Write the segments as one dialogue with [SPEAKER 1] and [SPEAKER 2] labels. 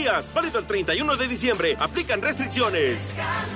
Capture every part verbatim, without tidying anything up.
[SPEAKER 1] días, válido el treinta y uno de diciembre. Aplican restricciones.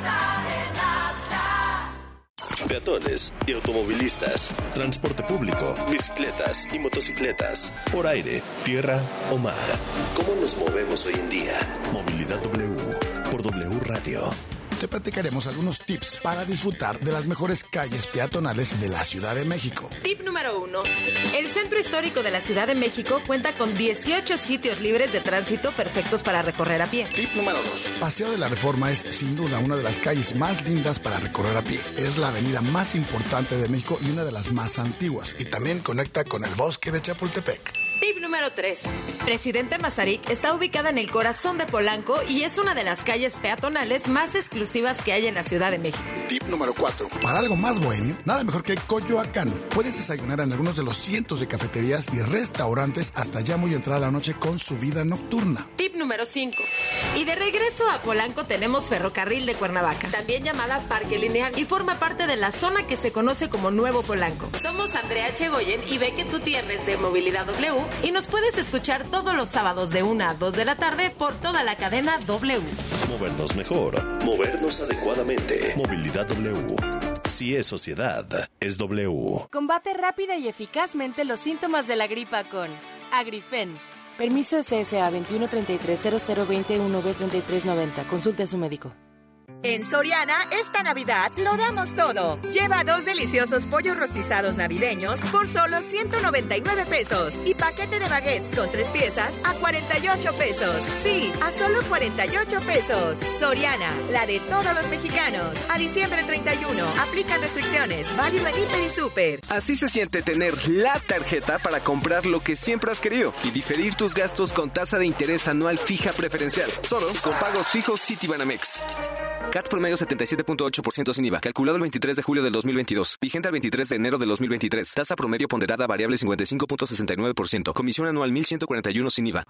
[SPEAKER 2] Peatones y automovilistas, transporte público, bicicletas y motocicletas, por aire, tierra o mar. ¿Cómo nos movemos hoy en día? Movilidad W por W Radio.
[SPEAKER 3] Te platicaremos algunos tips para disfrutar de las mejores calles peatonales de la Ciudad de México.
[SPEAKER 4] Tip número uno. El Centro Histórico de la Ciudad de México cuenta con dieciocho sitios libres de tránsito perfectos para recorrer a pie.
[SPEAKER 3] Tip número dos. Paseo de la Reforma es sin duda una de las calles más lindas para recorrer a pie. Es la avenida más importante de México y una de las más antiguas. Y también conecta con el bosque de Chapultepec.
[SPEAKER 4] Tip número tres. Presidente Mazarik está ubicada en el corazón de Polanco y es una de las calles peatonales más exclusivas que hay en la Ciudad de México.
[SPEAKER 3] Tip número cuatro. Para algo más bohemio, nada mejor que Coyoacán. Puedes desayunar en algunos de los cientos de cafeterías y restaurantes hasta ya muy entrada la noche con su vida nocturna.
[SPEAKER 4] Tip número cinco. Y de regreso a Polanco tenemos Ferrocarril de Cuernavaca, también llamada Parque Lineal, y forma parte de la zona que se conoce como Nuevo Polanco. Somos Andrea Chegoyen y Becket Gutiérrez de Movilidad W y nos puedes escuchar todos los sábados de una a dos de la tarde por toda la cadena W.
[SPEAKER 2] Movernos mejor, movernos adecuadamente. Movilidad W. Si es sociedad, es W.
[SPEAKER 5] Combate rápida y eficazmente los síntomas de la gripa con Agrifen. Permiso S S A veintiuno treinta y tres cero cero veintiuno B treinta y tres noventa. Consulte a su médico.
[SPEAKER 6] En Soriana, esta Navidad lo damos todo. Lleva dos deliciosos pollos rostizados navideños por solo ciento noventa y nueve pesos y paquete de baguettes con tres piezas a cuarenta y ocho pesos. Sí, a solo cuarenta y ocho pesos. Soriana, la de todos los mexicanos. A diciembre treinta y uno, aplican restricciones. Válido en Hiper y Super.
[SPEAKER 7] Así se siente tener la tarjeta para comprar lo que siempre has querido y diferir tus gastos con tasa de interés anual fija preferencial. Solo con pagos fijos Citibanamex. C A T promedio setenta y siete punto ocho por ciento sin I V A. Calculado el veintitrés de julio del dos mil veintidós. Vigente al veintitrés de enero del dos mil veintitrés. Tasa promedio ponderada variable cincuenta y cinco punto sesenta y nueve por ciento. Comisión anual mil ciento cuarenta y uno sin I V A.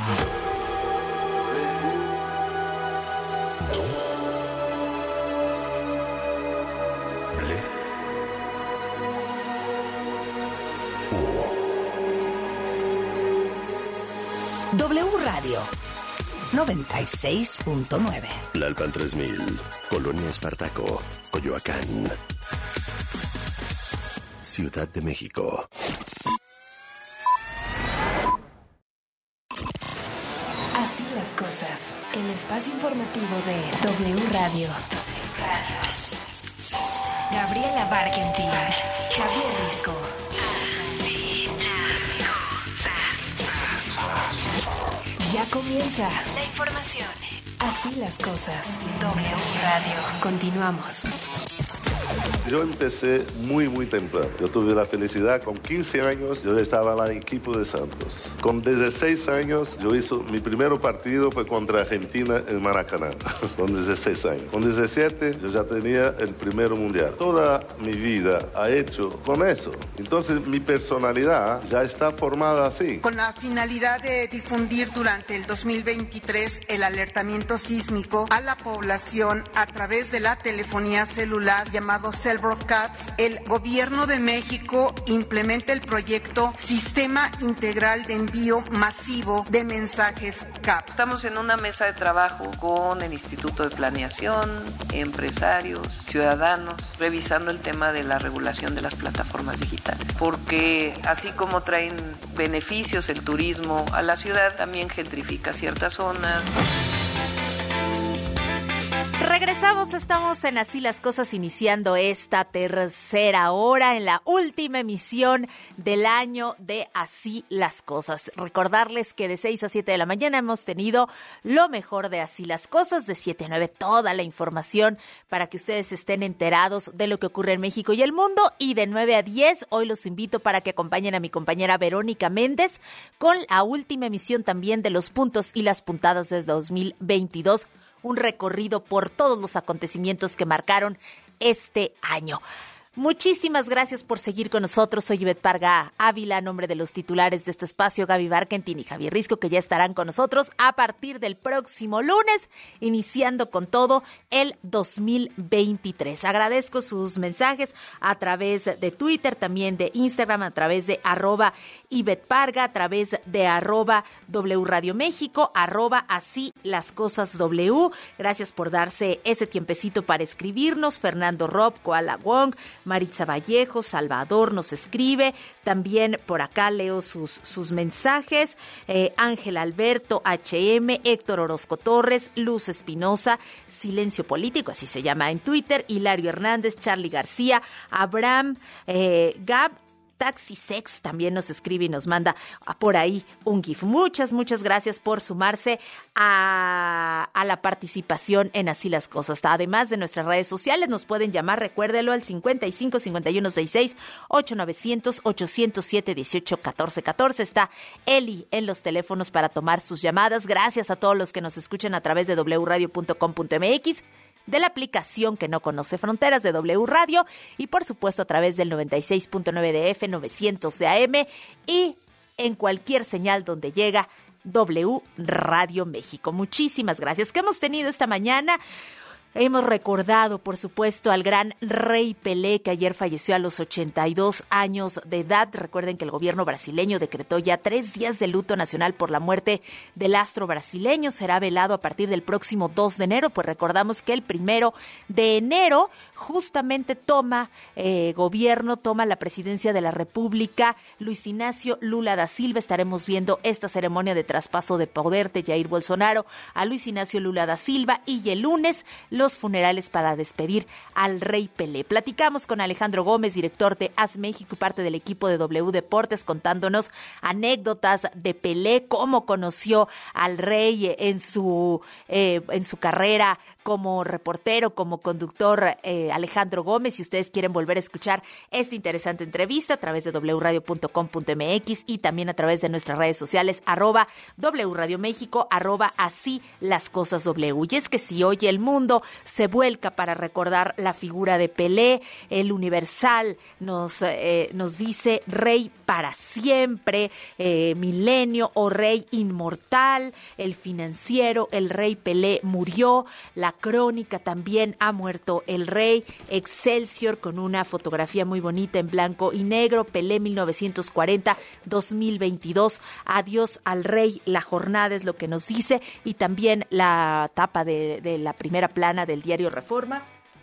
[SPEAKER 8] W Radio noventa y seis punto nueve.
[SPEAKER 2] Lalpan tres mil, Colonia Espartaco, Coyoacán, Ciudad de México.
[SPEAKER 8] Así las cosas. El espacio informativo de W Radio. W Radio. Así las cosas. Gabriela Barkentin, Javier Risco. Así las cosas. Ya comienza la información. Así las cosas. W Radio. Continuamos.
[SPEAKER 9] Yo empecé muy, muy temprano. Yo tuve la felicidad, con quince años, yo estaba en el equipo de Santos. Con dieciséis años, yo hice, mi primer partido fue contra Argentina en Maracaná, con dieciséis años. Con diecisiete, yo ya tenía el primer mundial. Toda mi vida ha hecho con eso. Entonces, mi personalidad ya está formada así.
[SPEAKER 10] Con la finalidad de difundir durante el dos mil veintitrés el alertamiento sísmico a la población a través de la telefonía celular llamado Cell Broadcast, el Gobierno de México implementa el proyecto Sistema Integral de Envío Masivo de Mensajes C A P.
[SPEAKER 11] Estamos en una mesa de trabajo con el Instituto de Planeación, empresarios, ciudadanos, revisando el tema de la regulación de las plataformas digitales, porque así como traen beneficios el turismo a la ciudad, también gentrifica ciertas zonas.
[SPEAKER 12] Regresamos, estamos en Así las Cosas, iniciando esta tercera hora en la última emisión del año de Así las Cosas. Recordarles que de seis a siete de la mañana hemos tenido lo mejor de Así las Cosas, de siete a nueve toda la información para que ustedes estén enterados de lo que ocurre en México y el mundo, y de nueve a diez hoy los invito para que acompañen a mi compañera Verónica Méndez con la última emisión también de los puntos y las puntadas desde dos mil veintidós. Un recorrido por todos los acontecimientos que marcaron este año. Muchísimas gracias por seguir con nosotros. Soy Ivette Parga Ávila, a nombre de los titulares de este espacio, Gaby Barkentin y Javier Risco, que ya estarán con nosotros a partir del próximo lunes, iniciando con todo el dos mil veintitrés. Agradezco sus mensajes a través de Twitter, también de Instagram, a través de arroba Ivette Parga, a través de arroba W Radio México, arroba así las cosas W. Gracias por darse ese tiempecito para escribirnos. Fernando Rob, Koala Wong, Maritza Vallejo, Salvador nos escribe, también por acá leo sus, sus mensajes, eh, Ángel Alberto, H M, Héctor Orozco Torres, Luz Espinosa, Silencio Político, así se llama en Twitter, Hilario Hernández, Charlie García, Abraham, eh, Gab, Taxi Sex también nos escribe y nos manda por ahí un GIF. Muchas, muchas gracias por sumarse a, a la participación en Así las Cosas. Además de nuestras redes sociales, nos pueden llamar, recuérdelo, al cincuenta y cinco, cincuenta y uno sesenta y seis, ocho novecientos, ochocientos siete, dieciocho, catorce, catorce. Está Eli en los teléfonos para tomar sus llamadas. Gracias a todos los que nos escuchan a través de doble u radio punto com punto m x, de la aplicación que no conoce fronteras de W Radio y por supuesto a través del noventa y seis punto nueve de F, novecientos de A M y en cualquier señal donde llega W Radio México. Muchísimas gracias. ¿Qué hemos tenido esta mañana? Hemos recordado, por supuesto, al gran Rey Pelé, que ayer falleció a los ochenta y dos años de edad. Recuerden que el gobierno brasileño decretó ya tres días de luto nacional por la muerte del astro brasileño. Será velado a partir del próximo dos de enero, pues recordamos que el primero de enero justamente toma eh, gobierno, toma la presidencia de la República Luis Ignacio Lula da Silva. Estaremos viendo esta ceremonia de traspaso de poder de Jair Bolsonaro a Luis Ignacio Lula da Silva y el lunes los funerales para despedir al Rey Pelé. Platicamos con Alejandro Gómez, director de A S México y parte del equipo de W Deportes, contándonos anécdotas de Pelé, cómo conoció al Rey en su, eh, en su carrera como reportero, como conductor. eh, Alejandro Gómez. Si ustedes quieren volver a escuchar esta interesante entrevista a través de doble u radio punto com punto m x y también a través de nuestras redes sociales, arroba W Radio México, arroba así las cosas W. Y es que si hoy el mundo se vuelca para recordar la figura de Pelé, el Universal nos, eh, nos dice rey para siempre, eh, milenio o rey inmortal, el Financiero, el Rey Pelé murió, la Crónica también ha muerto el rey, Excelsior con una fotografía muy bonita en blanco y negro, Pelé mil novecientos cuarenta a dos mil veintidós, adiós al rey, La Jornada es lo que nos dice, y también la tapa de, de la primera plana del diario Reforma,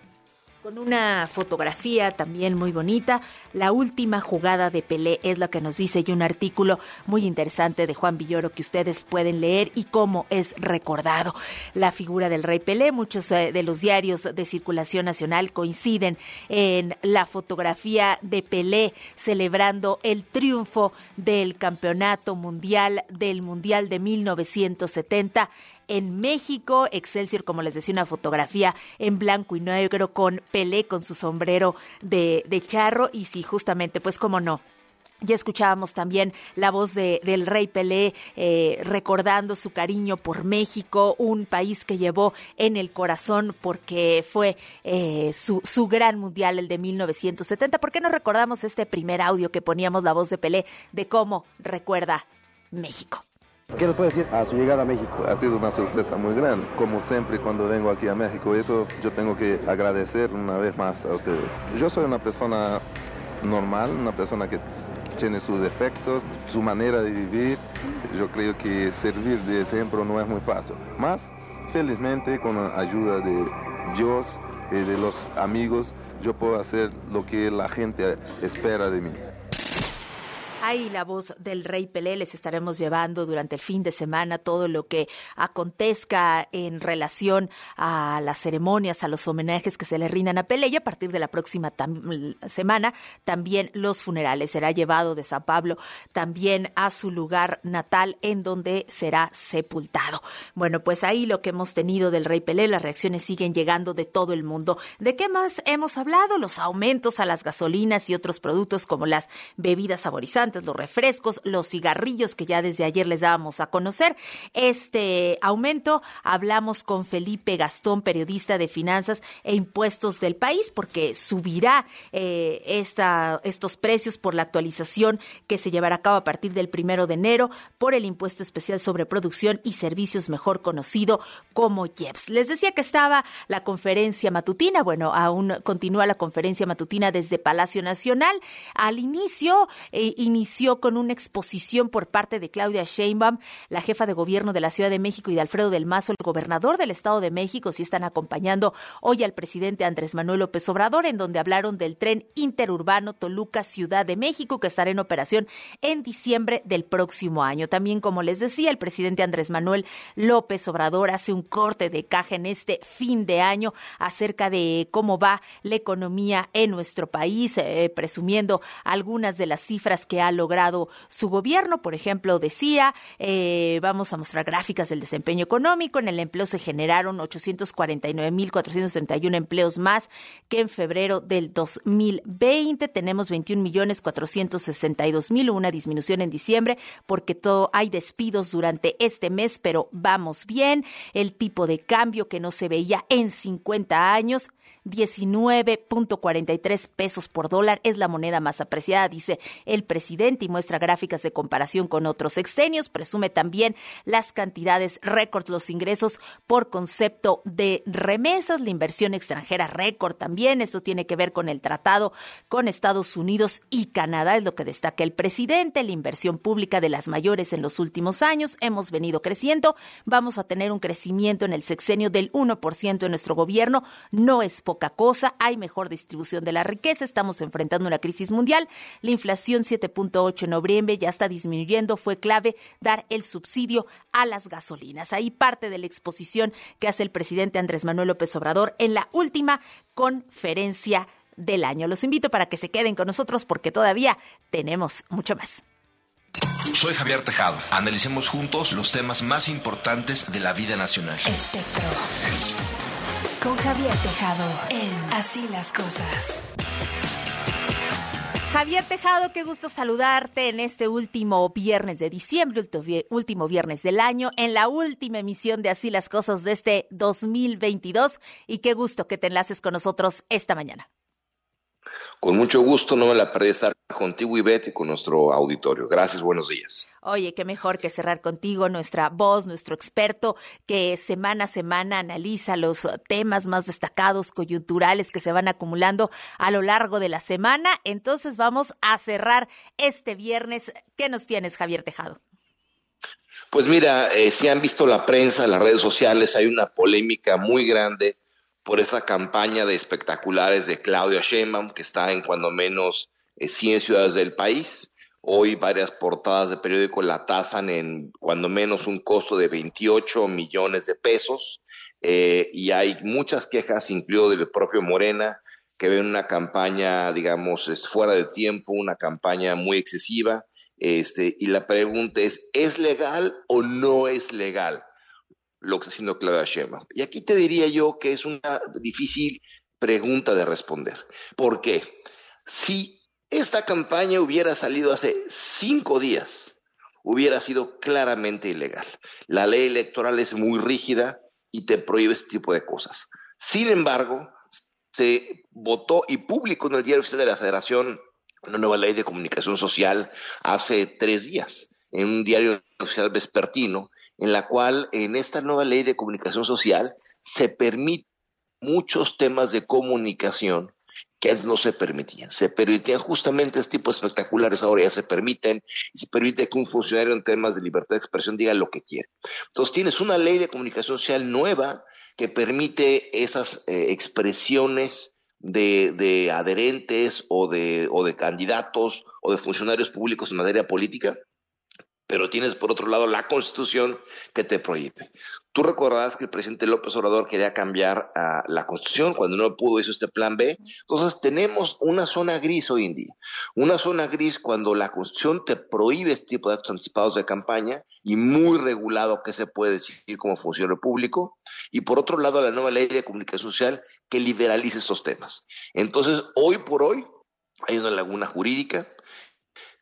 [SPEAKER 12] con una fotografía también muy bonita. La última jugada de Pelé es lo que nos dice, y un artículo muy interesante de Juan Villoro que ustedes pueden leer y cómo es recordado la figura del Rey Pelé. Muchos eh, de los diarios de circulación nacional coinciden en la fotografía de Pelé celebrando el triunfo del campeonato mundial, del Mundial de mil novecientos setenta. En México, Excelsior, como les decía, una fotografía en blanco y negro con Pelé con su sombrero de, de charro. Y sí, justamente, pues cómo no, ya escuchábamos también la voz de, del Rey Pelé eh, recordando su cariño por México, un país que llevó en el corazón porque fue eh, su, su gran mundial, el de mil novecientos setenta. ¿Por qué no recordamos este primer audio que poníamos, la voz de Pelé, de cómo recuerda México?
[SPEAKER 9] ¿Qué nos puede decir a su llegada a México? Ha sido una sorpresa muy grande, como siempre cuando vengo aquí a México. Eso yo tengo que agradecer una vez más a ustedes. Yo soy una persona normal, una persona que tiene sus defectos, su manera de vivir. Yo creo que servir de ejemplo no es muy fácil. Más, felizmente, con la ayuda de Dios y de los amigos, yo puedo hacer lo que la gente espera de mí.
[SPEAKER 12] Ahí la voz del Rey Pelé. Les estaremos llevando durante el fin de semana todo lo que acontezca en relación a las ceremonias, a los homenajes que se le rindan a Pelé, y a partir de la próxima tam- semana también los funerales. Será llevado de San Pablo también a su lugar natal, en donde será sepultado. Bueno, pues ahí lo que hemos tenido del Rey Pelé. Las reacciones siguen llegando de todo el mundo. ¿De qué más hemos hablado? Los aumentos a las gasolinas y otros productos como las bebidas saborizantes, bebidas, los refrescos, los cigarrillos que ya desde ayer les dábamos a conocer. Este aumento, hablamos con Felipe Gastón, periodista de finanzas e impuestos del país, porque subirá eh, esta, estos precios por la actualización que se llevará a cabo a partir del primero de enero por el impuesto especial sobre producción y servicios, mejor conocido como I E P S. Les decía que estaba la conferencia matutina, bueno, aún continúa la conferencia matutina desde Palacio Nacional. Al inicio, eh, inició con una exposición por parte de Claudia Sheinbaum, la jefa de gobierno de la Ciudad de México, y de Alfredo del Mazo, el gobernador del Estado de México. Sí están acompañando hoy al presidente Andrés Manuel López Obrador, en donde hablaron del tren interurbano Toluca-Ciudad de México, que estará en operación en diciembre del próximo año. También, como les decía, el presidente Andrés Manuel López Obrador hace un corte de caja en este fin de año acerca de cómo va la economía en nuestro país, eh, presumiendo algunas de las cifras que ha logrado su gobierno. Por ejemplo, decía, eh, vamos a mostrar gráficas del desempeño económico. En el empleo se generaron ochocientos cuarenta y nueve mil cuatrocientos treinta y uno empleos más que en febrero del dos mil veinte. Tenemos veintiún millones cuatrocientos sesenta y dos mil, una disminución en diciembre porque todo, hay despidos durante este mes, pero vamos bien. El tipo de cambio que no se veía en cincuenta años, diecinueve punto cuarenta y tres pesos por dólar, es la moneda más apreciada, dice el presidente, y muestra gráficas de comparación con otros sexenios. Presume también las cantidades récord, los ingresos por concepto de remesas, la inversión extranjera récord también. Eso tiene que ver con el tratado con Estados Unidos y Canadá, es lo que destaca el presidente. La inversión pública de las mayores en los últimos años, hemos venido creciendo, vamos a tener un crecimiento en el sexenio del uno por ciento en nuestro gobierno, no es poca cosa, hay mejor distribución de la riqueza, estamos enfrentando una crisis mundial, la inflación siete punto ocho en noviembre ya está disminuyendo, fue clave dar el subsidio a las gasolinas. Ahí parte de la exposición que hace el presidente Andrés Manuel López Obrador en la última conferencia del año. Los invito para que se queden con nosotros porque todavía tenemos mucho más.
[SPEAKER 13] Soy Javier Tejado. Analicemos juntos los temas más importantes de la vida nacional.
[SPEAKER 8] Espectro. Con Javier Tejado en Así las Cosas.
[SPEAKER 12] Javier Tejado, qué gusto saludarte en este último viernes de diciembre, último viernes del año, en la última emisión de Así las Cosas de este dos mil veintidós, y qué gusto que te enlaces con nosotros esta mañana.
[SPEAKER 14] Con mucho gusto, no me la perdí estar contigo, Ivette, y con nuestro auditorio. Gracias, buenos días.
[SPEAKER 12] Oye, qué mejor que cerrar contigo, nuestra voz, nuestro experto, que semana a semana analiza los temas más destacados, coyunturales, que se van acumulando a lo largo de la semana. Entonces vamos a cerrar este viernes. ¿Qué nos tienes, Javier Tejado?
[SPEAKER 14] Pues mira, eh, si han visto la prensa, las redes sociales, hay una polémica muy grande por esa campaña de espectaculares de Claudia Sheinbaum, que está en cuando menos eh, cien ciudades del país. Hoy varias portadas de periódico la tasan en cuando menos un costo de veintiocho millones de pesos, eh, y hay muchas quejas, incluido del propio Morena, que ven una campaña, digamos, es fuera de tiempo, una campaña muy excesiva, este, y la pregunta es, ¿es legal o no es legal lo que está haciendo Claudia Sheinbaum? Y aquí te diría yo que es una difícil pregunta de responder. ¿Por qué? Si esta campaña hubiera salido hace cinco días, hubiera sido claramente ilegal. La ley electoral es muy rígida y te prohíbe este tipo de cosas. Sin embargo, se votó y publicó en el Diario Oficial de la Federación una nueva ley de comunicación social hace tres días, en un diario oficial vespertino, en la cual en esta nueva ley de comunicación social se permiten muchos temas de comunicación que antes no se permitían. Se permitían justamente este tipo de espectaculares, ahora ya se permiten, y se permite que un funcionario en temas de libertad de expresión diga lo que quiere. Entonces tienes una ley de comunicación social nueva que permite esas eh, expresiones de, de adherentes o de, o de candidatos o de funcionarios públicos en materia política, pero tienes por otro lado la Constitución que te prohíbe. Tú recordarás que el presidente López Obrador quería cambiar uh, la Constitución, cuando no pudo hizo este plan B. Entonces tenemos una zona gris hoy en día, una zona gris cuando la Constitución te prohíbe este tipo de actos anticipados de campaña y muy regulado qué se puede decir como funcionario público, y por otro lado la nueva ley de comunicación social que liberalice estos temas. Entonces hoy por hoy hay una laguna jurídica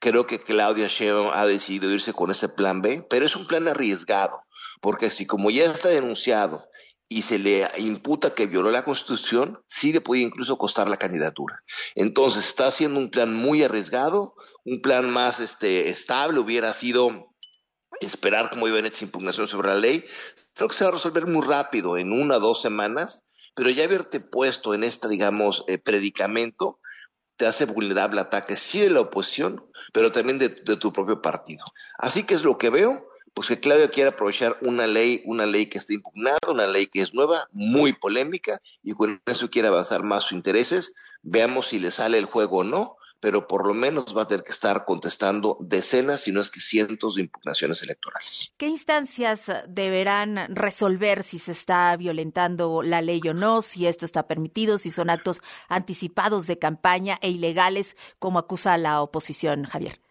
[SPEAKER 14] Creo que Claudia Sheinbaum ha decidido irse con ese plan B, pero es un plan arriesgado, porque si como ya está denunciado y se le imputa que violó la Constitución, sí le puede incluso costar la candidatura. Entonces está haciendo un plan muy arriesgado, un plan más este, estable hubiera sido esperar cómo iban estas impugnaciones sobre la ley. Creo que se va a resolver muy rápido, en una o dos semanas, pero ya haberte puesto en este, digamos, eh, predicamento te hace vulnerable a ataques, sí de la oposición, pero también de, de tu propio partido. Así que es lo que veo, pues que Claudia quiere aprovechar una ley, una ley que está impugnada, una ley que es nueva, muy polémica, y con eso quiere avanzar más sus intereses. Veamos si le sale el juego o no, pero por lo menos va a tener que estar contestando decenas, si no es que cientos de impugnaciones electorales.
[SPEAKER 12] ¿Qué instancias deberán resolver si se está violentando la ley o no, si esto está permitido, si son actos anticipados de campaña e ilegales, como acusa la oposición, Javier?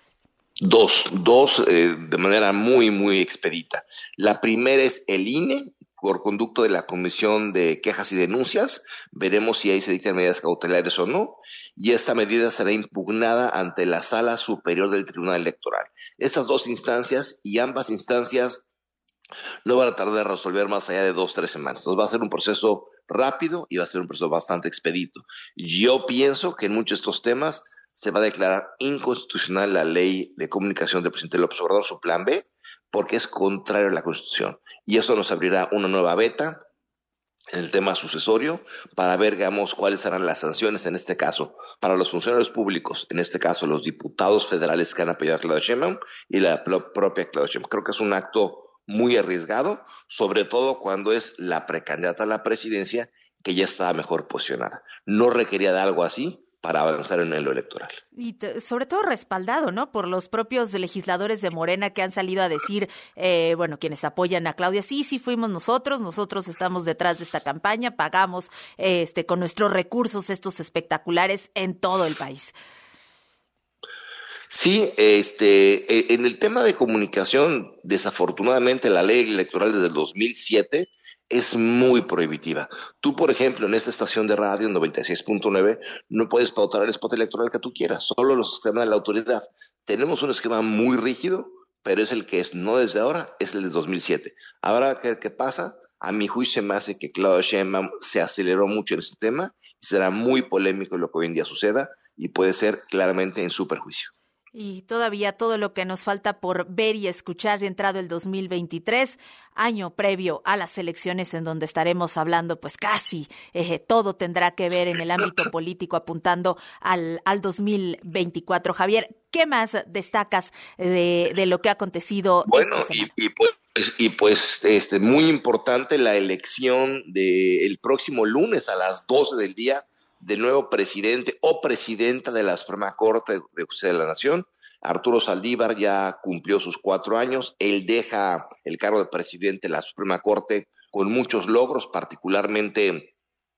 [SPEAKER 14] Dos, dos eh, de manera muy, muy expedita. La primera es el I N E, por conducto de la Comisión de Quejas y Denuncias. Veremos si ahí se dictan medidas cautelares o no, y esta medida será impugnada ante la Sala Superior del Tribunal Electoral. Estas dos instancias, y ambas instancias no van a tardar en resolver más allá de dos, tres semanas. Entonces va a ser un proceso rápido y va a ser un proceso bastante expedito. Yo pienso que en muchos de estos temas se va a declarar inconstitucional la ley de comunicación del presidente López Obrador, su plan B, porque es contrario a la Constitución. Y eso nos abrirá una nueva beta en el tema sucesorio para ver, digamos, cuáles serán las sanciones en este caso para los funcionarios públicos, en este caso los diputados federales que han apoyado a Claudia Sheinbaum y la propia Claudia Sheinbaum. Creo que es un acto muy arriesgado, sobre todo cuando es la precandidata a la presidencia que ya estaba mejor posicionada. No requería de algo así para avanzar en lo electoral.
[SPEAKER 12] Y t- sobre todo respaldado, ¿no?, por los propios legisladores de Morena que han salido a decir, eh, bueno, quienes apoyan a Claudia, sí, sí fuimos nosotros, nosotros estamos detrás de esta campaña, pagamos eh, este con nuestros recursos estos espectaculares en todo el país.
[SPEAKER 14] Sí, este, en el tema de comunicación, desafortunadamente la ley electoral desde el dos mil siete es muy prohibitiva. Tú, por ejemplo, en esta estación de radio, noventa y seis punto nueve, no puedes pautar el spot electoral que tú quieras, solo los esquemas de la autoridad. Tenemos un esquema muy rígido, pero es el que es, no desde ahora, es el de dos mil siete. Ahora, ¿qué, qué pasa? A mi juicio me hace que Claudia Sheinbaum se aceleró mucho en este tema y será muy polémico lo que hoy en día suceda y puede ser claramente en su perjuicio.
[SPEAKER 12] Y todavía todo lo que nos falta por ver y escuchar entrado el dos mil veintitrés, año previo a las elecciones en donde estaremos hablando, pues casi eh, todo tendrá que ver en el ámbito político apuntando al, al dos mil veinticuatro. Javier, ¿qué más destacas de, de lo que ha acontecido?
[SPEAKER 14] Bueno,
[SPEAKER 12] esta semana?
[SPEAKER 14] y, y pues, y pues este, muy importante la elección del próximo lunes a las doce del día del nuevo presidente o presidenta de la Suprema Corte de Justicia de la Nación. Arturo Saldívar ya cumplió sus cuatro años. Él deja el cargo de presidente de la Suprema Corte con muchos logros, particularmente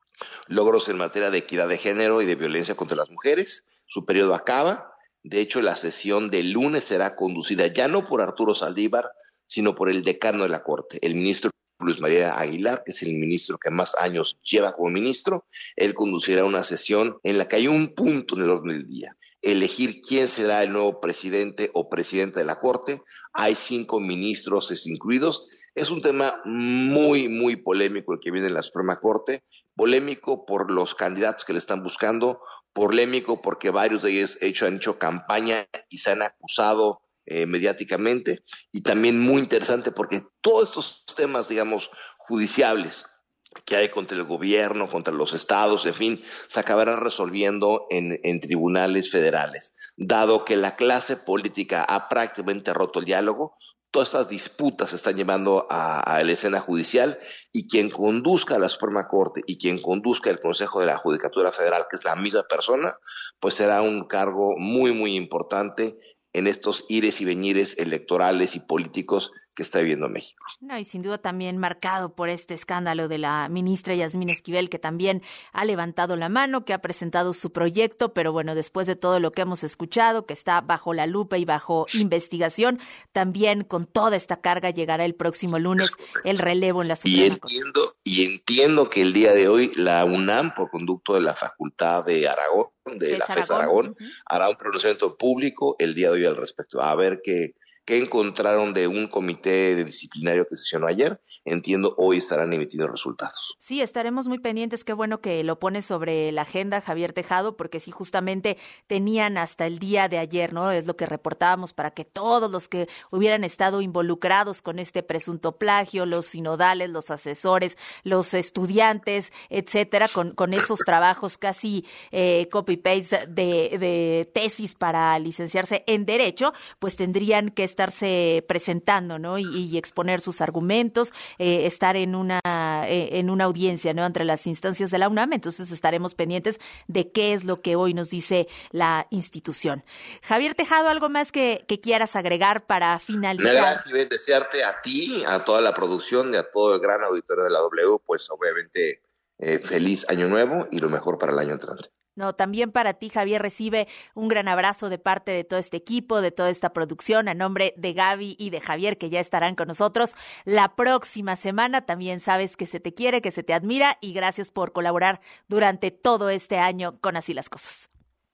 [SPEAKER 14] logros en materia de equidad de género y de violencia contra las mujeres. Su periodo acaba. De hecho, la sesión del lunes será conducida ya no por Arturo Saldívar, sino por el decano de la Corte, el ministro Luis María Aguilar, que es el ministro que más años lleva como ministro. Él conducirá una sesión en la que hay un punto en el orden del día: elegir quién será el nuevo presidente o presidenta de la Corte. Hay cinco ministros incluidos. Es un tema muy, muy polémico el que viene en la Suprema Corte. Polémico por los candidatos que le están buscando, polémico porque varios de ellos hecho, han hecho campaña y se han acusado Eh, mediáticamente, y también muy interesante porque todos estos temas, digamos, judiciales que hay contra el gobierno, contra los estados, en fin, se acabarán resolviendo en, en tribunales federales. Dado que la clase política ha prácticamente roto el diálogo, todas estas disputas se están llevando a, a la escena judicial, y quien conduzca la Suprema Corte y quien conduzca el Consejo de la Judicatura Federal, que es la misma persona, pues será un cargo muy, muy importante en estos ires y venires electorales y políticos que está viviendo México.
[SPEAKER 12] No, y sin duda también marcado por este escándalo de la ministra Yasmín Esquivel, que también ha levantado la mano, que ha presentado su proyecto, pero bueno, después de todo lo que hemos escuchado, que está bajo la lupa y bajo investigación, también con toda esta carga llegará el próximo lunes el relevo en la Suprema
[SPEAKER 14] Corte. Y entiendo, y entiendo que el día de hoy la UNAM, por conducto de la Facultad de Aragón, de
[SPEAKER 12] FES
[SPEAKER 14] la FES
[SPEAKER 12] Aragón,
[SPEAKER 14] Aragón,
[SPEAKER 12] uh-huh.
[SPEAKER 14] hará un pronunciamiento público el día de hoy al respecto, a ver qué, qué encontraron de un comité disciplinario que sesionó ayer. Entiendo hoy estarán emitiendo resultados.
[SPEAKER 12] Sí, estaremos muy pendientes. Qué bueno que lo pone sobre la agenda, Javier Tejado, porque sí, justamente tenían hasta el día de ayer, ¿no? Es lo que reportábamos, para que todos los que hubieran estado involucrados con este presunto plagio, los sinodales, los asesores, los estudiantes, etcétera, con, con esos trabajos casi eh, copy-paste de, de tesis para licenciarse en Derecho, pues tendrían que estarse presentando, ¿no? Y, y exponer sus argumentos, eh, estar en una eh, en una audiencia, ¿no? Entre las instancias de la UNAM. Entonces estaremos pendientes de qué es lo que hoy nos dice la institución. Javier Tejado, ¿algo más que, que quieras agregar para finalizar?
[SPEAKER 14] Gracias, Ivette, desearte a ti, a toda la producción y a todo el gran auditorio de la W, pues obviamente eh, feliz año nuevo y lo mejor para el año entrante.
[SPEAKER 12] No, también para ti, Javier, recibe un gran abrazo de parte de todo este equipo, de toda esta producción, a nombre de Gaby y de Javier, que ya estarán con nosotros la próxima semana. También sabes que se te quiere, que se te admira, y gracias por colaborar durante todo este año con Así las Cosas.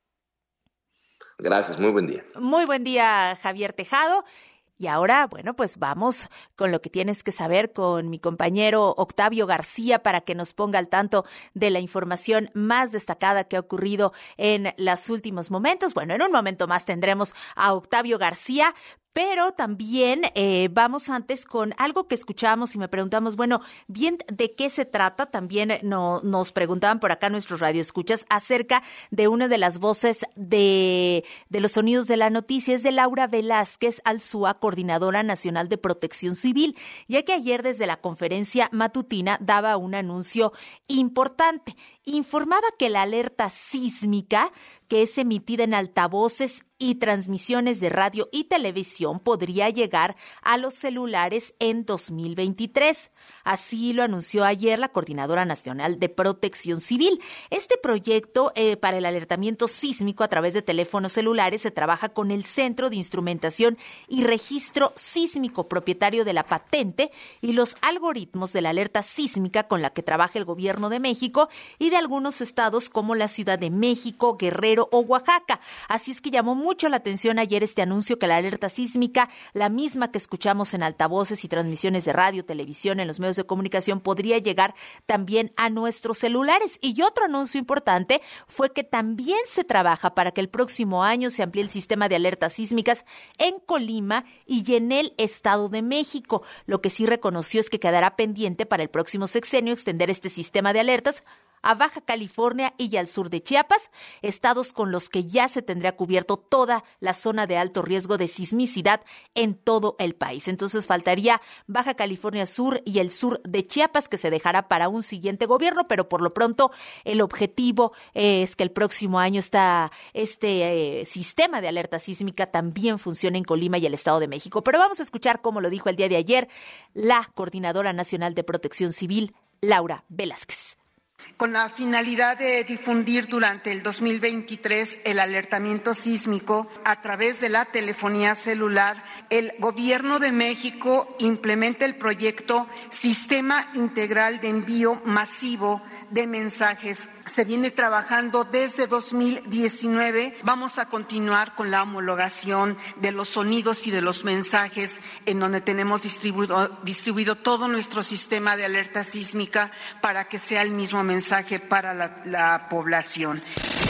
[SPEAKER 14] Gracias, muy buen día.
[SPEAKER 12] Muy buen día, Javier Tejado. Y ahora, bueno, pues vamos con lo que tienes que saber con mi compañero Octavio García para que nos ponga al tanto de la información más destacada que ha ocurrido en los últimos momentos. Bueno, en un momento más tendremos a Octavio García, pero también eh, vamos antes con algo que escuchamos y me preguntamos, bueno, bien, ¿de qué se trata? También no, nos preguntaban por acá nuestros radioescuchas acerca de una de las voces de, de los sonidos de la noticia, es de Laura Velázquez Alzúa, Coordinadora Nacional de Protección Civil, ya que ayer desde la conferencia matutina daba un anuncio importante. Informaba que la alerta sísmica, que es emitida en altavoces y transmisiones de radio y televisión, podría llegar a los celulares en dos mil veintitrés. Así lo anunció ayer la Coordinadora Nacional de Protección Civil. Este proyecto eh, para el alertamiento sísmico a través de teléfonos celulares se trabaja con el Centro de Instrumentación y Registro Sísmico, propietario de la patente, y los algoritmos de la alerta sísmica con la que trabaja el Gobierno de México y de algunos estados como la Ciudad de México, Guerrero o Oaxaca. Así es que llamó mucho la atención ayer este anuncio que la alerta sísmica, la misma que escuchamos en altavoces y transmisiones de radio, televisión, en los medios de comunicación, podría llegar también a nuestros celulares. Y otro anuncio importante fue que también se trabaja para que el próximo año se amplíe el sistema de alertas sísmicas en Colima y en el Estado de México. Lo que sí reconoció es que quedará pendiente para el próximo sexenio extender este sistema de alertas a Baja California y al sur de Chiapas, estados con los que ya se tendría cubierto toda la zona de alto riesgo de sismicidad en todo el país. Entonces faltaría Baja California Sur y el sur de Chiapas, que se dejará para un siguiente gobierno, pero por lo pronto el objetivo es que el próximo año esta, este eh, sistema de alerta sísmica también funcione en Colima y el Estado de México. Pero vamos a escuchar, como lo dijo el día de ayer, la Coordinadora Nacional de Protección Civil, Laura Velázquez.
[SPEAKER 10] Con la finalidad de difundir durante el dos mil veintitrés el alertamiento sísmico a través de la telefonía celular, el Gobierno de México implementa el proyecto Sistema Integral de Envío Masivo de Mensajes. Se viene trabajando desde dos mil diecinueve. Vamos a continuar con la homologación de los sonidos y de los mensajes, en donde tenemos distribuido, distribuido todo nuestro sistema de alerta sísmica para que sea el mismo mensaje para la, la población.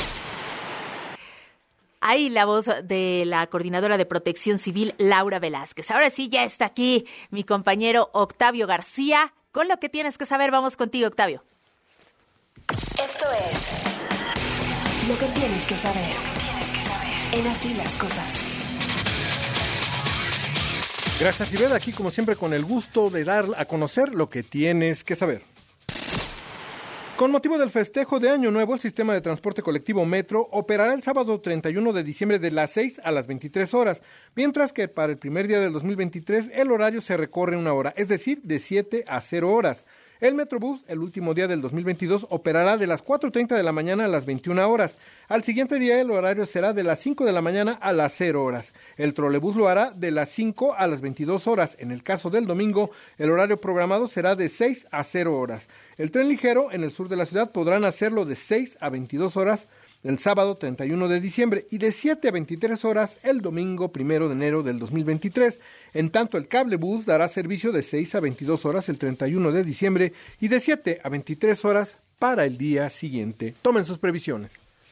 [SPEAKER 12] Ahí la voz de la Coordinadora de Protección Civil, Laura Velázquez. Ahora sí, ya está aquí mi compañero Octavio García. Con lo que tienes que saber, vamos contigo, Octavio.
[SPEAKER 8] Esto es lo que tienes que saber. Tienes que saber en Así las Cosas.
[SPEAKER 15] Gracias, Ivette. Aquí, como siempre, con el gusto de dar a conocer lo que tienes que saber. Con motivo del festejo de Año Nuevo, el sistema de transporte colectivo Metro operará el sábado treinta y uno de diciembre de las seis a las veintitrés horas, mientras que para el primer día del dos mil veintitrés el horario se recorre una hora, es decir, de siete a cero horas. El Metrobús, el último día del dos mil veintidós, operará de las cuatro treinta de la mañana a las veintiuna horas. Al siguiente día el horario será de las cinco de la mañana a las cero horas. El trolebús lo hará de las cinco a las veintidós horas. En el caso del domingo, el horario programado será de seis a cero horas. El tren ligero en el sur de la ciudad podrán hacerlo de seis a veintidós horas el sábado treinta y uno de diciembre y de siete a veintitrés horas el domingo primero de enero del dos mil veintitrés. En tanto, el cablebús dará servicio de seis a veintidós horas el treinta y uno de diciembre y de siete a veintitrés horas para el día siguiente. Tomen sus previsiones.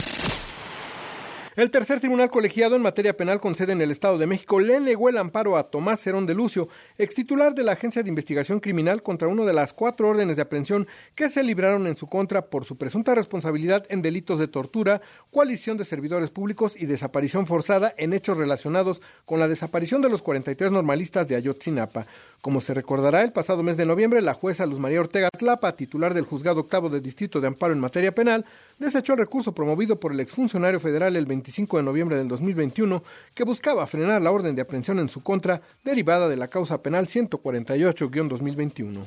[SPEAKER 15] El tercer tribunal colegiado en materia penal con sede en el Estado de México le negó el amparo a Tomás Cerón de Lucio, extitular de la Agencia de Investigación Criminal, contra una de las cuatro órdenes de aprehensión que se libraron en su contra por su presunta responsabilidad en delitos de tortura, coalición de servidores públicos y desaparición forzada en hechos relacionados con la desaparición de los cuarenta y tres normalistas de Ayotzinapa. Como se recordará, el pasado mes de noviembre, la jueza Luz María Ortega Tlapa, titular del Juzgado Octavo del Distrito de Amparo en materia penal, desechó el recurso promovido por el exfuncionario federal el veinticinco de noviembre del dos mil veintiuno, que buscaba frenar la orden de aprehensión en su contra, derivada de la causa penal ciento cuarenta y ocho guión dos mil veintiuno.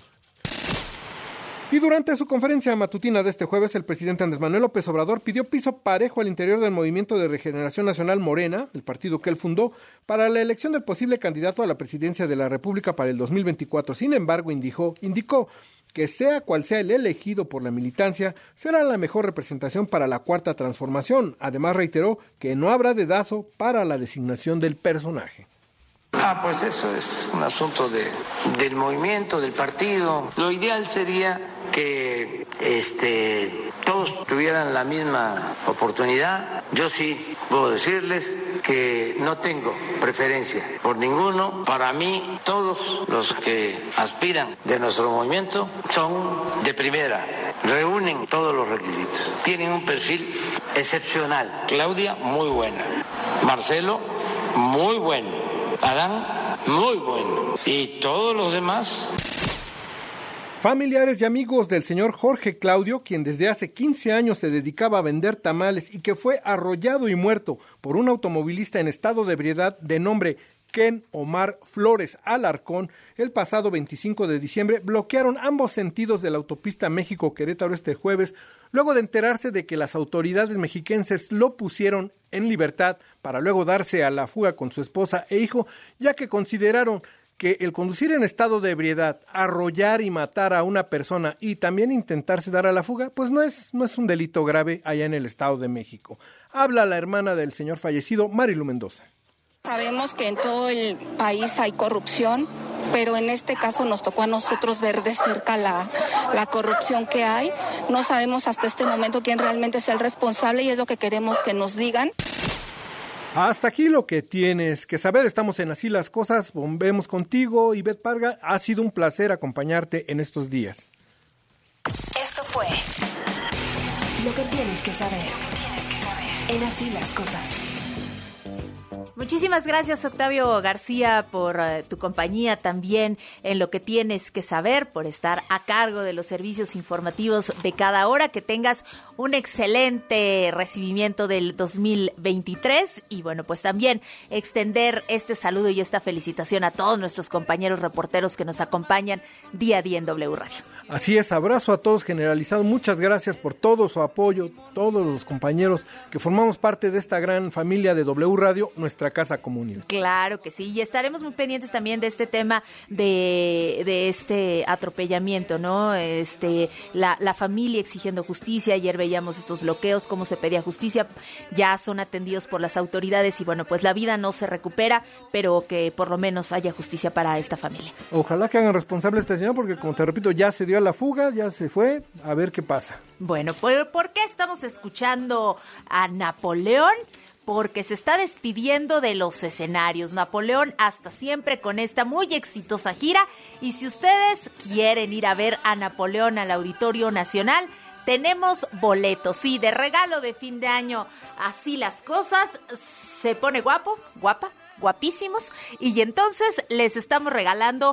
[SPEAKER 15] Y durante su conferencia matutina de este jueves, el presidente Andrés Manuel López Obrador pidió piso parejo al interior del Movimiento de Regeneración Nacional Morena, el partido que él fundó, para la elección del posible candidato a la presidencia de la República para el dos mil veinticuatro. Sin embargo, indicó, indicó que sea cual sea el elegido por la militancia, será la mejor representación para la Cuarta Transformación. Además, reiteró que no habrá dedazo para la designación del personaje.
[SPEAKER 16] Ah, pues eso es un asunto de, del movimiento, del partido. Lo ideal sería que este, todos tuvieran la misma oportunidad. Yo sí puedo decirles que no tengo preferencia por ninguno. Para mí, todos los que aspiran de nuestro movimiento son de primera, reúnen todos los requisitos, tienen un perfil excepcional. Claudia, muy buena. Marcelo, muy bueno. Adán, muy bueno. Y todos los demás.
[SPEAKER 15] Familiares y amigos del señor Jorge Claudio, quien desde hace quince años se dedicaba a vender tamales y que fue arrollado y muerto por un automovilista en estado de ebriedad de nombre Ken Omar Flores Alarcón, el pasado veinticinco de diciembre, bloquearon ambos sentidos de la autopista México-Querétaro este jueves, luego de enterarse de que las autoridades mexiquenses lo pusieron en libertad para luego darse a la fuga con su esposa e hijo, ya que consideraron que el conducir en estado de ebriedad, arrollar y matar a una persona y también intentarse dar a la fuga, pues no es, no es un delito grave allá en el Estado de México. Habla la hermana del señor fallecido, Marilu Mendoza.
[SPEAKER 17] Sabemos que en todo el país hay corrupción, pero en este caso nos tocó a nosotros ver de cerca la, la corrupción que hay. No sabemos hasta este momento quién realmente es el responsable y es lo que queremos que nos digan.
[SPEAKER 15] Hasta aquí lo que tienes que saber. Estamos en Así las Cosas. Volvemos contigo, Ivette Parga. Ha sido un placer acompañarte en estos días.
[SPEAKER 8] Esto fue Lo que tienes que saber. Lo que tienes que saber. En Así las Cosas.
[SPEAKER 12] Muchísimas gracias, Octavio García, por uh, tu compañía también en Lo que tienes que saber, por estar a cargo de los servicios informativos de cada hora. Que tengas un excelente recibimiento del dos mil veintitrés y bueno, pues también extender este saludo y esta felicitación a todos nuestros compañeros reporteros que nos acompañan día a día en W Radio.
[SPEAKER 15] Así es, abrazo a todos generalizado. Muchas gracias por todo su apoyo, todos los compañeros que formamos parte de esta gran familia de W Radio, nuestra casa común.
[SPEAKER 12] Claro que sí, y estaremos muy pendientes también de este tema de, de este atropellamiento, ¿no? Este, la, la familia exigiendo justicia. Ayer veíamos estos bloqueos, cómo se pedía justicia, ya son atendidos por las autoridades y bueno, pues la vida no se recupera, pero que por lo menos haya justicia para esta familia.
[SPEAKER 15] Ojalá que hagan responsable a este señor, porque como te repito, ya se dio a la fuga, ya se fue, a ver qué pasa.
[SPEAKER 12] Bueno, ¿por, ¿por qué estamos escuchando a Napoleón? Porque se está despidiendo de los escenarios. Napoleón, hasta siempre con esta muy exitosa gira. Y si ustedes quieren ir a ver a Napoleón al Auditorio Nacional, tenemos boletos, sí, de regalo de fin de año. Así las cosas, se pone guapo, guapa, guapísimos. Y entonces les estamos regalando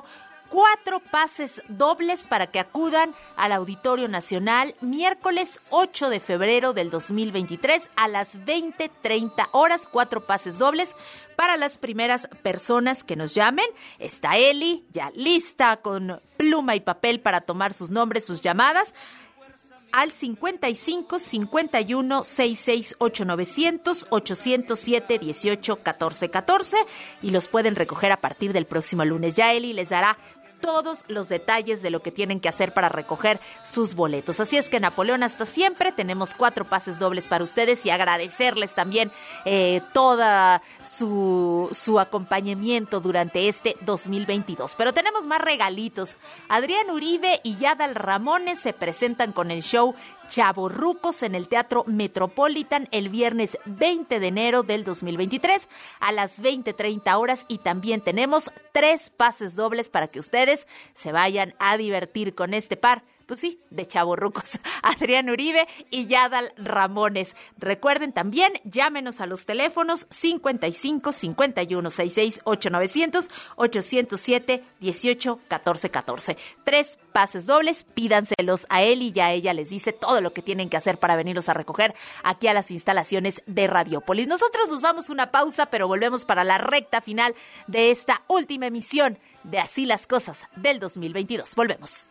[SPEAKER 12] cuatro pases dobles para que acudan al Auditorio Nacional miércoles ocho de febrero del dos mil veintitrés a las veinte treinta horas. Cuatro pases dobles para las primeras personas que nos llamen. Está Eli ya lista con pluma y papel para tomar sus nombres, sus llamadas al cincuenta y cinco, cincuenta y uno, sesenta y seis, ocho novecientos, ochocientos siete, dieciocho, catorce, catorce y los pueden recoger a partir del próximo lunes. Ya Eli les dará todos los detalles de lo que tienen que hacer para recoger sus boletos. Así es que Napoleón, hasta siempre. Tenemos cuatro pases dobles para ustedes y agradecerles también eh, toda su, su acompañamiento durante este dos mil veintidós. Pero tenemos más regalitos. Adrián Uribe y Yadal Ramones se presentan con el show Chavorrucos en el Teatro Metropolitan el viernes veinte de enero del dos mil veintitrés a las veinte treinta horas y también tenemos tres pases dobles para que ustedes se vayan a divertir con este par, pues sí, de chavorrucos, Adrián Uribe y Yadal Ramones. Recuerden también, llámenos a los teléfonos cincuenta y cinco, cincuenta y uno, sesenta y seis, ocho novecientos, ochocientos siete, dieciocho, catorce, catorce. Tres pases dobles, pídanselos a él y ya ella les dice todo lo que tienen que hacer para venirlos a recoger aquí a las instalaciones de Radiópolis. Nosotros nos vamos a una pausa, pero volvemos para la recta final de esta última emisión de Así las Cosas del dos mil veintidós. Volvemos.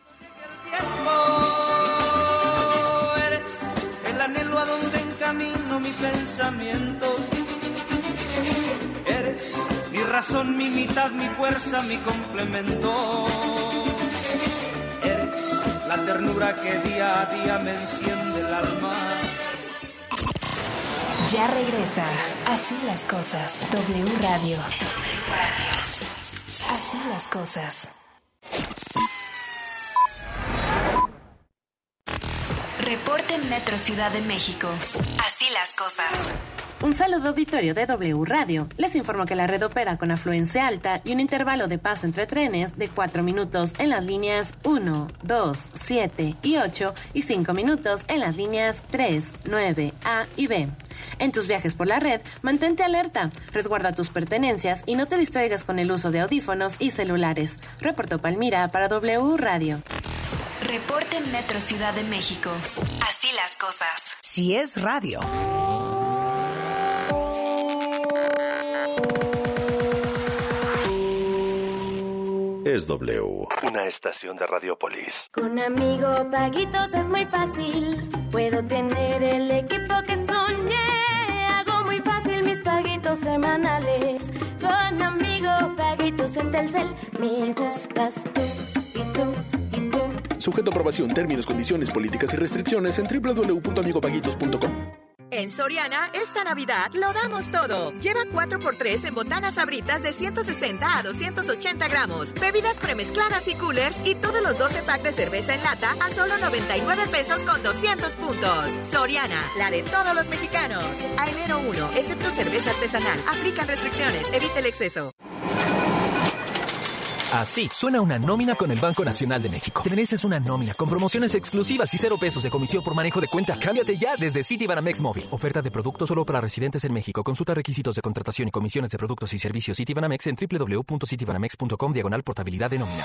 [SPEAKER 18] Eres el anhelo a donde encamino mi pensamiento. Eres mi razón, mi mitad, mi fuerza, mi complemento. Eres la ternura que día a día me enciende el alma.
[SPEAKER 8] Ya regresa Así las Cosas. W Radio. Así las Cosas. Reporte Metro Ciudad de México. Así las cosas.
[SPEAKER 19] Un saludo auditorio de W Radio. Les informo que la red opera con afluencia alta y un intervalo de paso entre trenes de cuatro minutos en las líneas uno, dos, siete y ocho y cinco minutos en las líneas tres, nueve, A y B. En tus viajes por la red, mantente alerta, resguarda tus pertenencias y no te distraigas con el uso de audífonos y celulares. Reportó Palmira para W Radio.
[SPEAKER 8] Reporte Metro Ciudad de México. Así las cosas.
[SPEAKER 20] Si es radio.
[SPEAKER 2] Es W, una estación de Radiópolis.
[SPEAKER 21] Con amigo Paguitos es muy fácil. Puedo tener el equipo que soñé. Hago muy fácil mis paguitos semanales. Con amigo Paguitos en Telcel. Me gustas tú y tú.
[SPEAKER 22] Sujeto a aprobación, términos, condiciones, políticas y restricciones en doble u doble u doble u punto amigopaguitos punto com.
[SPEAKER 6] En Soriana, esta Navidad lo damos todo. Lleva cuatro por tres en botanas Sabritas de ciento sesenta a doscientos ochenta gramos, bebidas premezcladas y coolers y todos los doce packs de cerveza en lata a solo noventa y nueve pesos con doscientos puntos. Soriana, la de todos los mexicanos. A enero uno, excepto cerveza artesanal. Aplican restricciones. Evita el exceso.
[SPEAKER 23] Así suena una nómina con el Banco Nacional de México. Te mereces una nómina con promociones exclusivas y cero pesos de comisión por manejo de cuenta. Cámbiate ya desde Citibanamex Móvil. Oferta de producto solo para residentes en México. Consulta requisitos de contratación y comisiones de productos y servicios Citibanamex en doble u doble u doble u punto citibanamex punto com diagonal portabilidad de nómina.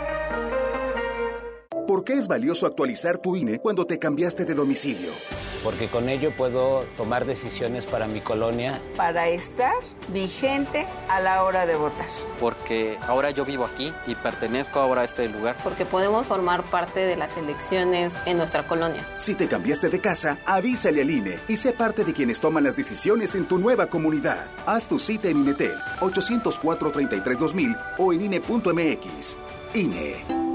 [SPEAKER 24] ¿Por qué es valioso actualizar tu I N E cuando te cambiaste de domicilio?
[SPEAKER 25] Porque con ello puedo tomar decisiones para mi colonia.
[SPEAKER 26] Para estar vigente a la hora de votar.
[SPEAKER 27] Porque ahora yo vivo aquí y pertenezco ahora a este lugar.
[SPEAKER 28] Porque podemos formar parte de las elecciones en nuestra colonia.
[SPEAKER 24] Si te cambiaste de casa, avísale al I N E y sé parte de quienes toman las decisiones en tu nueva comunidad. Haz tu cita en INETEL ochocientos cuatro, treinta y tres, dos mil o en I N E punto M X. I N E.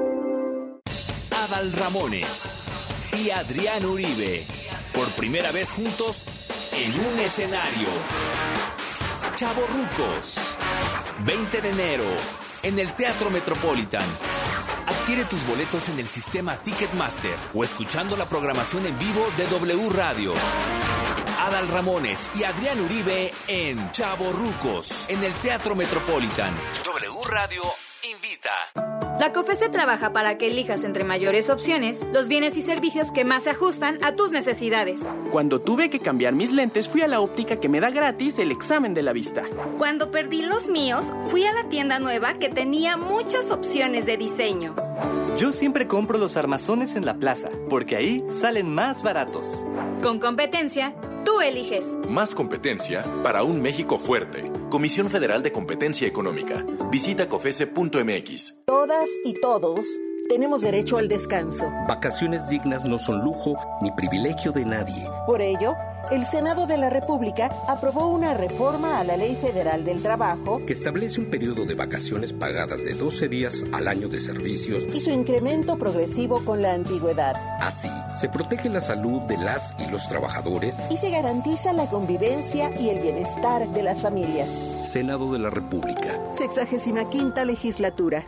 [SPEAKER 29] Adal Ramones y Adrián Uribe, por primera vez juntos en un escenario. Chavorrucos, veinte de enero, en el Teatro Metropolitan. Adquiere tus boletos en el sistema Ticketmaster o escuchando la programación en vivo de W Radio. Adal Ramones y Adrián Uribe en Chavorrucos, en el Teatro Metropolitan. W Radio invita.
[SPEAKER 1] La COFESE trabaja para que elijas entre mayores opciones los bienes y servicios que más se ajustan a tus necesidades.
[SPEAKER 3] Cuando tuve que cambiar mis lentes, fui a la óptica que me da gratis el examen de la vista.
[SPEAKER 4] Cuando perdí los míos, fui a la tienda nueva que tenía muchas opciones de diseño.
[SPEAKER 5] Yo siempre compro los armazones en la plaza, porque ahí salen más baratos.
[SPEAKER 1] Con competencia, tú eliges.
[SPEAKER 7] Más competencia para un México fuerte. Comisión Federal de Competencia Económica. Visita cofese punto m x.
[SPEAKER 9] Todas y todos tenemos derecho al descanso.
[SPEAKER 11] Vacaciones dignas no son lujo ni privilegio de nadie.
[SPEAKER 9] Por ello, el Senado de la República aprobó una reforma a la Ley Federal del Trabajo
[SPEAKER 11] que establece un periodo de vacaciones pagadas de doce días al año de servicios
[SPEAKER 9] y su incremento progresivo con la antigüedad.
[SPEAKER 11] Así, se protege la salud de las y los trabajadores
[SPEAKER 9] y se garantiza la convivencia y el bienestar de las familias.
[SPEAKER 11] Senado de la República.
[SPEAKER 9] Sexagésima quinta legislatura.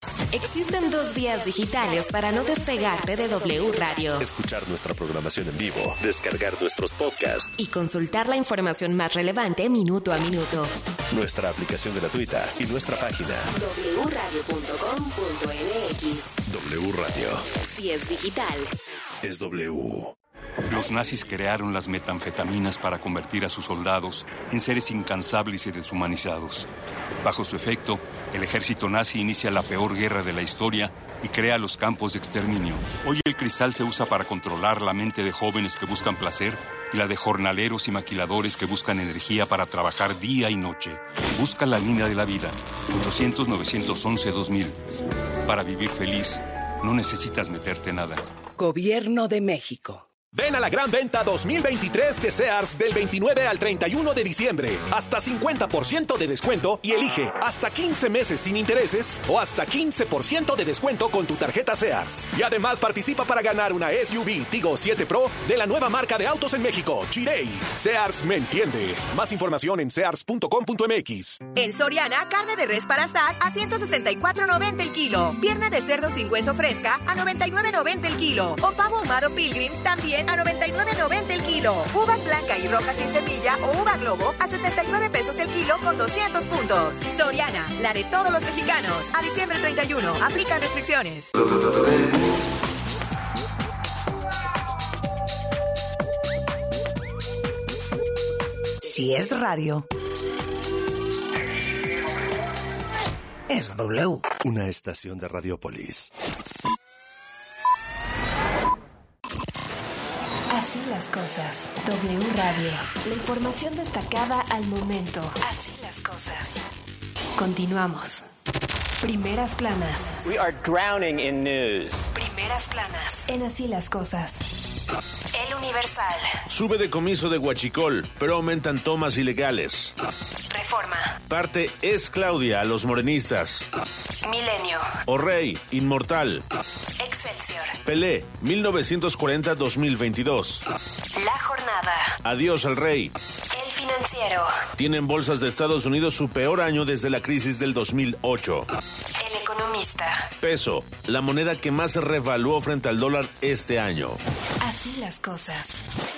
[SPEAKER 8] Existen dos vías digitales para no despegarte de W Radio.
[SPEAKER 2] Escuchar nuestra programación en vivo, descargar nuestros podcasts
[SPEAKER 8] y consultar la información más relevante minuto a minuto.
[SPEAKER 2] Nuestra aplicación gratuita y nuestra página
[SPEAKER 8] doble u radio punto com punto m x.
[SPEAKER 2] W Radio.
[SPEAKER 8] Si es digital,
[SPEAKER 2] es W.
[SPEAKER 13] Los nazis crearon las metanfetaminas para convertir a sus soldados en seres incansables y deshumanizados. Bajo su efecto, el ejército nazi inicia la peor guerra de la historia y crea los campos de exterminio. Hoy el cristal se usa para controlar la mente de jóvenes que buscan placer y la de jornaleros y maquiladores que buscan energía para trabajar día y noche. Busca la línea de la vida, ochocientos, novecientos once, dos mil. Para vivir feliz, no necesitas meterte nada.
[SPEAKER 20] Gobierno de México.
[SPEAKER 30] Ven a la gran venta dos mil veintitrés de Sears del veintinueve al treinta y uno de diciembre. Hasta cincuenta por ciento de descuento y elige hasta quince meses sin intereses o hasta quince por ciento de descuento con tu tarjeta Sears. Y además participa para ganar una S U V Tigo siete Pro de la nueva marca de autos en México, Chirey. Sears me entiende. Más información en sears punto com punto m x.
[SPEAKER 6] En Soriana, carne de res para asar a ciento sesenta y cuatro noventa el kilo. Pierna de cerdo sin hueso fresca a noventa y nueve noventa el kilo. O pavo ahumado Pilgrims también a noventa y nueve noventa el kilo. Uvas blanca y roja sin semilla o uva globo a sesenta y nueve pesos el kilo con doscientos puntos. Soriana, la de todos los mexicanos. A diciembre treinta y uno, aplica restricciones.
[SPEAKER 20] Si es radio, es W.
[SPEAKER 2] Una estación de Radiopolis.
[SPEAKER 8] Así las cosas. W Radio. La información destacada al momento. Así las cosas. Continuamos. Primeras planas.
[SPEAKER 25] We are drowning in news.
[SPEAKER 8] Primeras planas. En Así las cosas. El Universal.
[SPEAKER 31] Sube decomiso de Huachicol, pero aumentan tomas ilegales.
[SPEAKER 8] Reforma.
[SPEAKER 31] Parte es Claudia a los morenistas.
[SPEAKER 8] Milenio.
[SPEAKER 31] O Rey, Inmortal.
[SPEAKER 8] Excelsior.
[SPEAKER 31] Pelé, mil novecientos cuarenta a dos mil veintidós.
[SPEAKER 8] La Jornada.
[SPEAKER 31] Adiós al Rey.
[SPEAKER 8] El Financiero.
[SPEAKER 31] Tienen bolsas de Estados Unidos su peor año desde la crisis del dos mil ocho.
[SPEAKER 8] El Economista.
[SPEAKER 31] Peso, la moneda que más se revaluó frente al dólar este año.
[SPEAKER 8] Así las cosas.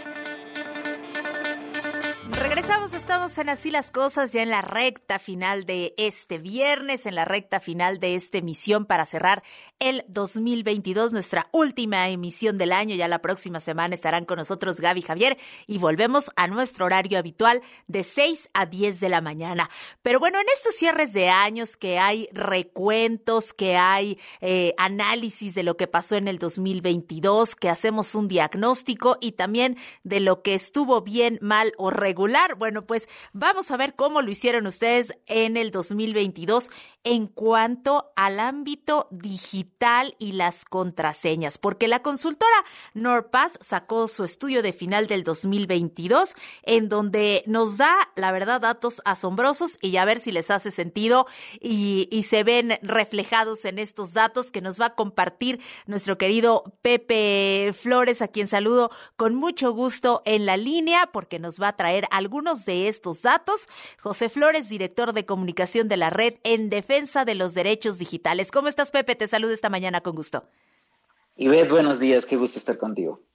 [SPEAKER 12] Regresamos, estamos en Así las cosas, ya en la recta final de este viernes, en la recta final de esta emisión para cerrar el dos mil veintidós, nuestra última emisión del año. Ya la próxima semana estarán con nosotros Gaby y Javier y volvemos a nuestro horario habitual de seis a diez de la mañana. Pero bueno, en estos cierres de años que hay recuentos, que hay eh, análisis de lo que pasó en el dos mil veintidós, que hacemos un diagnóstico y también de lo que estuvo bien, mal o regular. Bueno, pues vamos a ver cómo lo hicieron ustedes en el dos mil veintidós en cuanto al ámbito digital y las contraseñas, porque la consultora NordPass sacó su estudio de final del dos mil veintidós en donde nos da, la verdad, datos asombrosos y a ver si les hace sentido y, y se ven reflejados en estos datos que nos va a compartir nuestro querido Pepe Flores, a quien saludo con mucho gusto en la línea porque nos va a traer algunos de estos datos. José Flores, director de comunicación de la Red en Defensa de los Derechos Digitales. ¿Cómo estás, Pepe? Te saludo esta mañana con gusto.
[SPEAKER 32] Ivette, buenos días, qué gusto estar contigo.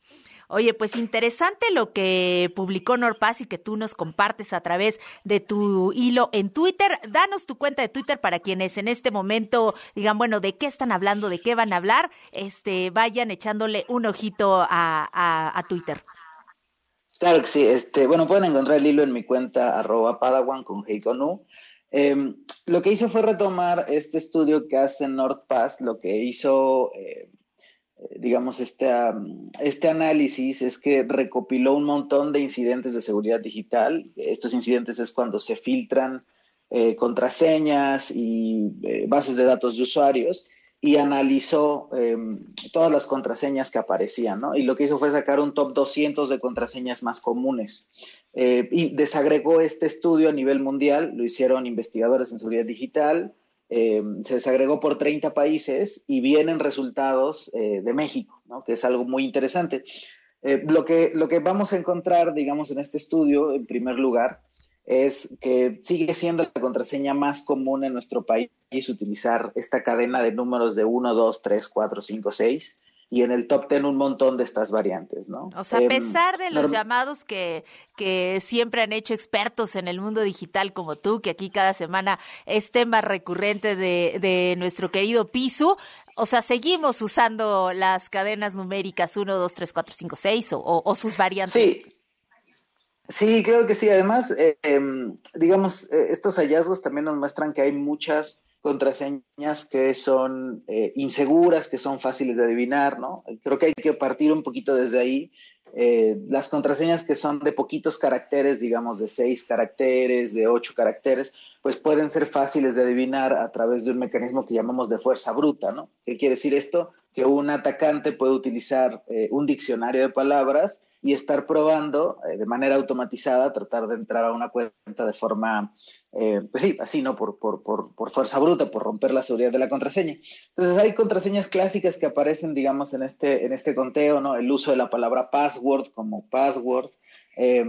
[SPEAKER 12] Oye, pues interesante lo que publicó NordPass y que tú nos compartes a través de tu hilo en Twitter. Danos tu cuenta de Twitter para quienes en este momento digan, bueno, ¿de qué están hablando? ¿De qué van a hablar? Este, vayan echándole un ojito a, a, a Twitter.
[SPEAKER 10] Claro que sí. Este, bueno, pueden encontrar el hilo en mi cuenta arroba padawan con G con U. Eh, lo que hice fue retomar este estudio que hace NordPass. Lo que hizo... Eh, digamos, este, um, este análisis es que recopiló un montón de incidentes de seguridad digital. Estos incidentes es cuando se filtran eh, contraseñas y eh, bases de datos de usuarios y analizó eh, todas las contraseñas que aparecían, ¿no? Y lo que hizo fue sacar un top doscientos de contraseñas más comunes eh, y desagregó este estudio a nivel mundial. Lo hicieron investigadores en seguridad digital. Eh, se desagregó por treinta países y vienen resultados eh, de México, ¿no? Que es algo muy interesante. Eh, lo que, lo que vamos a encontrar, digamos, en este estudio, en primer lugar, es que sigue siendo la contraseña más común en nuestro país utilizar esta cadena de números de uno, dos, tres, cuatro, cinco, seis, y en el top diez un montón de estas variantes, ¿no?
[SPEAKER 12] O sea, a
[SPEAKER 10] eh,
[SPEAKER 12] pesar de los
[SPEAKER 10] norm-
[SPEAKER 12] llamados que, que siempre han hecho expertos en el mundo digital como tú, que aquí cada semana es tema recurrente de, de nuestro querido Pisu, o sea, seguimos usando las cadenas numéricas uno, dos, tres, cuatro, cinco, seis o, o, o sus variantes.
[SPEAKER 10] Sí. Sí, claro que sí. Además, eh, eh, digamos, eh, estos hallazgos también nos muestran que hay muchas contraseñas que son eh, inseguras, que son fáciles de adivinar, ¿no? Creo que hay que partir un poquito desde ahí. Eh, las contraseñas que son de poquitos caracteres, digamos de seis caracteres, de ocho caracteres, pues pueden ser fáciles de adivinar a través de un mecanismo que llamamos de fuerza bruta, ¿no? ¿Qué quiere decir esto? Que un atacante puede utilizar eh, un diccionario de palabras y estar probando eh, de manera automatizada, tratar de entrar a una cuenta de forma, eh, pues sí, así, ¿no? Por, por, por, por fuerza bruta, por romper la seguridad de la contraseña. Entonces hay contraseñas clásicas que aparecen, digamos, en este, en este conteo, ¿no? El uso de la palabra password como password, eh,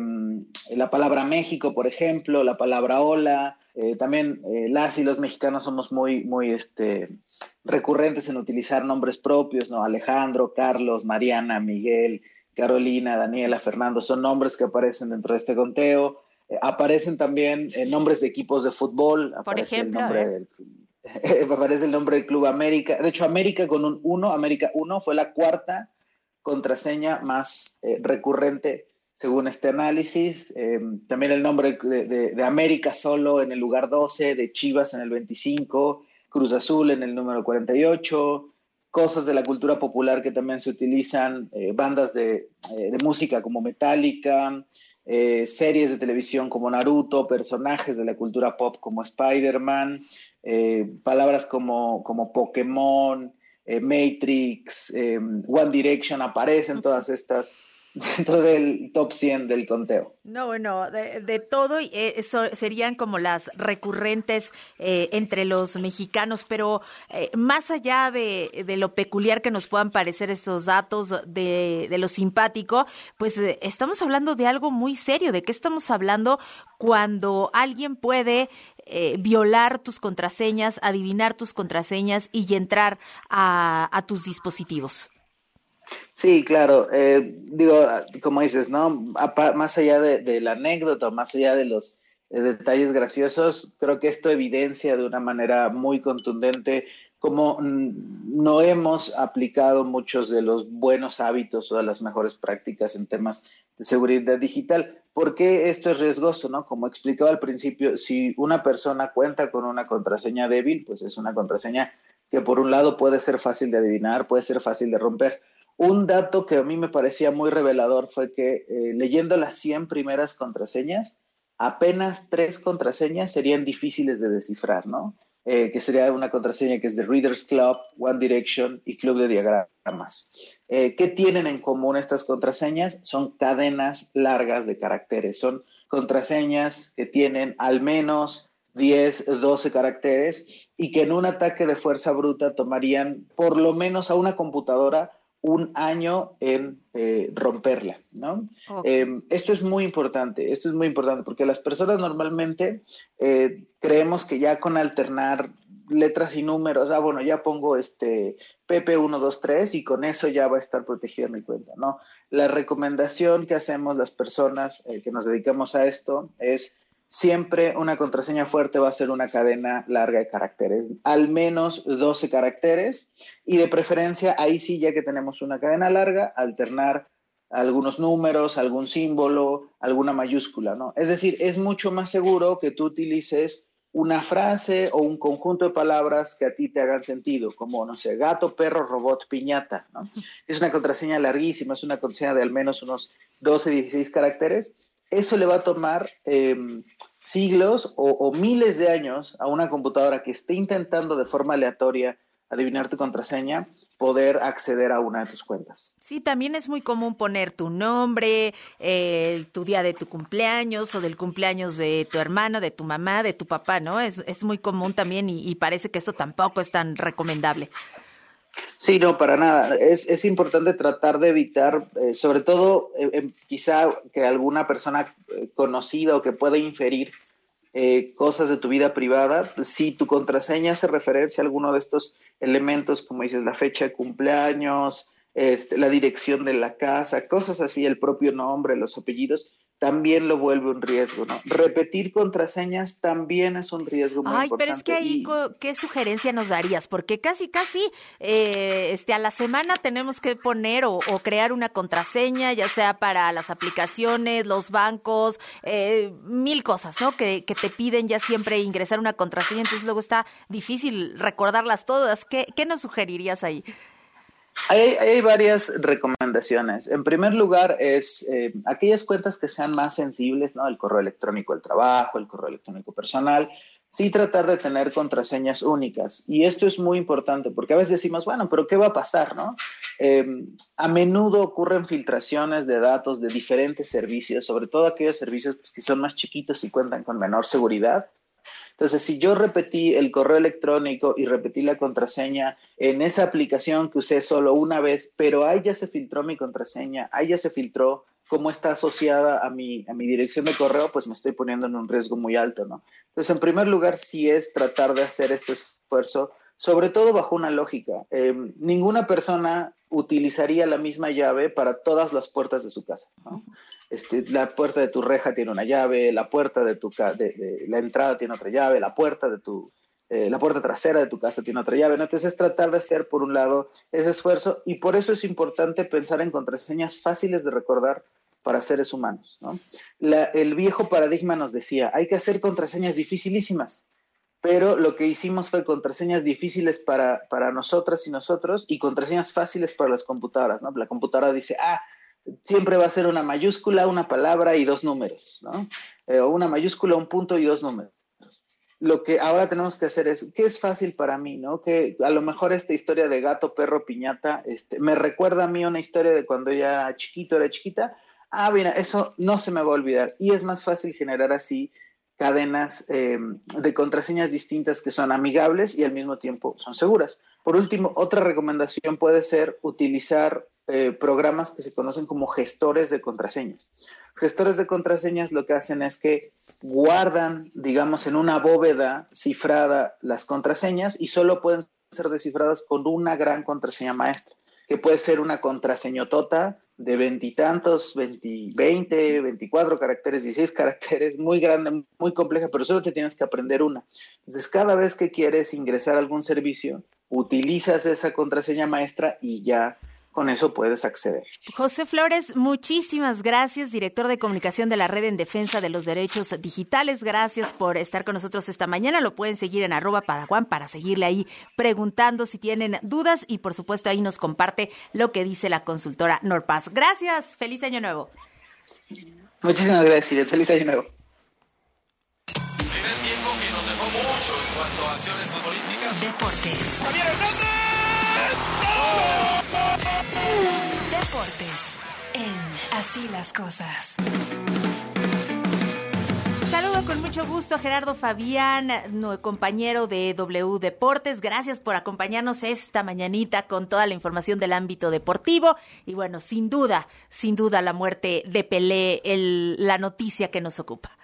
[SPEAKER 10] la palabra México, por ejemplo, la palabra hola. Eh, también eh, las y los mexicanos somos muy, muy este, recurrentes en utilizar nombres propios, ¿no? Alejandro, Carlos, Mariana, Miguel, Carolina, Daniela, Fernando, son nombres que aparecen dentro de este conteo. Eh, aparecen también eh, nombres de equipos de fútbol.
[SPEAKER 12] Por ejemplo,
[SPEAKER 10] el nombre del, eh, aparece el nombre del Club América. De hecho, América con un uno, América uno, fue la cuarta contraseña más eh, recurrente según este análisis. Eh, también el nombre de, de, de América solo en el lugar doce, de Chivas en el veinticinco, Cruz Azul en el número cuarenta y ocho, cosas de la cultura popular que también se utilizan, eh, bandas de, eh, de música como Metallica, eh, series de televisión como Naruto, personajes de la cultura pop como Spider-Man, eh, palabras como, como Pokémon, eh, Matrix, eh, One Direction, aparecen todas estas dentro del top cien del conteo.
[SPEAKER 12] No, bueno, de, de todo, y eso serían como las recurrentes eh, entre los mexicanos, pero eh, más allá de, de lo peculiar que nos puedan parecer esos datos, de, de lo simpático, pues eh, estamos hablando de algo muy serio. ¿De qué estamos hablando cuando alguien puede eh, violar tus contraseñas, adivinar tus contraseñas y entrar a, a tus dispositivos?
[SPEAKER 10] Sí, claro. Eh, digo, como dices, ¿no? Apa- más allá de, de la anécdota, más allá de los eh, detalles graciosos, creo que esto evidencia de una manera muy contundente cómo mm, no hemos aplicado muchos de los buenos hábitos o de las mejores prácticas en temas de seguridad digital. ¿Por qué esto es riesgoso, no? Como explicaba al principio, si una persona cuenta con una contraseña débil, pues es una contraseña que por un lado puede ser fácil de adivinar, puede ser fácil de romper. Un dato que a mí me parecía muy revelador fue que eh, leyendo las cien primeras contraseñas, apenas tres contraseñas serían difíciles de descifrar, ¿no? Eh, que sería una contraseña que es de Readers Club, One Direction y Club de Diagramas. Eh, ¿Qué tienen en común estas contraseñas? Son cadenas largas de caracteres, son contraseñas que tienen al menos diez, doce caracteres y que en un ataque de fuerza bruta tomarían por lo menos a una computadora un año en eh, romperla, ¿no? Okay. Eh, esto es muy importante, esto es muy importante porque las personas normalmente eh, creemos que ya con alternar letras y números, ah, bueno, ya pongo este Pepe uno dos tres y con eso ya va a estar protegida mi cuenta, ¿no? La recomendación que hacemos las personas eh, que nos dedicamos a esto es siempre una contraseña fuerte va a ser una cadena larga de caracteres, al menos doce caracteres, y de preferencia, ahí sí, ya que tenemos una cadena larga, alternar algunos números, algún símbolo, alguna mayúscula, ¿no? Es decir, es mucho más seguro que tú utilices una frase o un conjunto de palabras que a ti te hagan sentido, como, no sé, gato, perro, robot, piñata, ¿no? Es una contraseña larguísima, es una contraseña de al menos unos doce, dieciséis caracteres. Eso le va a tomar eh, siglos o, o miles de años a una computadora que esté intentando de forma aleatoria adivinar tu contraseña, poder acceder a una de tus cuentas.
[SPEAKER 12] Sí, también es muy común poner tu nombre, eh, tu día de tu cumpleaños o del cumpleaños de tu hermano, de tu mamá, de tu papá, ¿no? Es, es muy común también y, y parece que esto tampoco es tan recomendable.
[SPEAKER 10] Sí, no, para nada. Es, es importante tratar de evitar, eh, sobre todo, eh, eh, quizá que alguna persona eh, conocida o que pueda inferir eh, cosas de tu vida privada, si tu contraseña hace referencia a alguno de estos elementos, como dices, la fecha de cumpleaños, este, la dirección de la casa, cosas así, el propio nombre, los apellidos, también lo vuelve un riesgo, ¿no? Repetir contraseñas también es un riesgo muy
[SPEAKER 12] Ay,
[SPEAKER 10] importante.
[SPEAKER 12] pero es que ahí, y... ¿qué sugerencia nos darías? Porque casi, casi eh, este, a la semana tenemos que poner o, o crear una contraseña, ya sea para las aplicaciones, los bancos, eh, mil cosas, ¿no? Que, que te piden ya siempre ingresar una contraseña, entonces luego está difícil recordarlas todas. ¿Qué, qué nos sugerirías ahí?
[SPEAKER 10] Hay, hay varias recomendaciones. En primer lugar, es eh, aquellas cuentas que sean más sensibles, ¿no? El correo electrónico del trabajo, el correo electrónico personal, sí tratar de tener contraseñas únicas. Y esto es muy importante porque a veces decimos, bueno, pero ¿qué va a pasar, no? Eh, a menudo ocurren filtraciones de datos de diferentes servicios, sobre todo aquellos servicios pues, que son más chiquitos y cuentan con menor seguridad. Entonces, si yo repetí el correo electrónico y repetí la contraseña en esa aplicación que usé solo una vez, pero ahí ya se filtró mi contraseña, ahí ya se filtró cómo está asociada a mi, a mi dirección de correo, pues me estoy poniendo en un riesgo muy alto, ¿no? Entonces, en primer lugar, sí es tratar de hacer este esfuerzo, sobre todo bajo una lógica. Eh, ninguna persona utilizaría la misma llave para todas las puertas de su casa, ¿no? Este, la puerta de tu reja tiene una llave, la puerta de tu ca- de, de, la entrada tiene otra llave, la puerta de tu eh, la puerta trasera de tu casa tiene otra llave, ¿no? Entonces es tratar de hacer por un lado ese esfuerzo y por eso es importante pensar en contraseñas fáciles de recordar para seres humanos, ¿no? La, el viejo paradigma nos decía, hay que hacer contraseñas dificilísimas, pero lo que hicimos fue contraseñas difíciles para, para nosotras y nosotros y contraseñas fáciles para las computadoras, ¿no? La computadora dice, ah, siempre va a ser una mayúscula, una palabra y dos números, ¿no? Eh, o una mayúscula, un punto y dos números. Lo que ahora tenemos que hacer es, ¿qué es fácil para mí, no? Que a lo mejor esta historia de gato, perro, piñata, este, me recuerda a mí una historia de cuando ya era chiquito, era chiquita. Ah, mira, eso no se me va a olvidar. Y es más fácil generar así cadenas eh, de contraseñas distintas que son amigables y al mismo tiempo son seguras. Por último, otra recomendación puede ser utilizar eh, programas que se conocen como gestores de contraseñas. Los gestores de contraseñas lo que hacen es que guardan, digamos, en una bóveda cifrada las contraseñas y solo pueden ser descifradas con una gran contraseña maestra, que puede ser una contraseñotota de veintitantos, veinte, veinte, veinticuatro caracteres, dieciséis caracteres, muy grande, muy compleja, pero solo te tienes que aprender una. Entonces, cada vez que quieres ingresar a algún servicio, utilizas esa contraseña maestra y ya con eso puedes acceder.
[SPEAKER 12] José Flores, muchísimas gracias, director de comunicación de la Red en Defensa de los Derechos Digitales. Gracias por estar con nosotros esta mañana. Lo pueden seguir en arroba Padawan para seguirle ahí preguntando si tienen dudas y, por supuesto, ahí nos comparte lo que dice la consultora Norpaz. Gracias. Feliz Año Nuevo.
[SPEAKER 10] Muchísimas gracias. Feliz Año Nuevo.
[SPEAKER 29] Primer tiempo que nos dejó mucho en cuanto a acciones futbolísticas.
[SPEAKER 8] Deportes.
[SPEAKER 29] ¡Javier Hernández!
[SPEAKER 8] Deportes en Así las Cosas.
[SPEAKER 12] Saludo con mucho gusto a Gerardo Fabián, compañero de W Deportes. Gracias por acompañarnos esta mañanita con toda la información del ámbito deportivo. Y bueno, sin duda, sin duda la muerte de Pelé, el, la noticia que nos ocupa.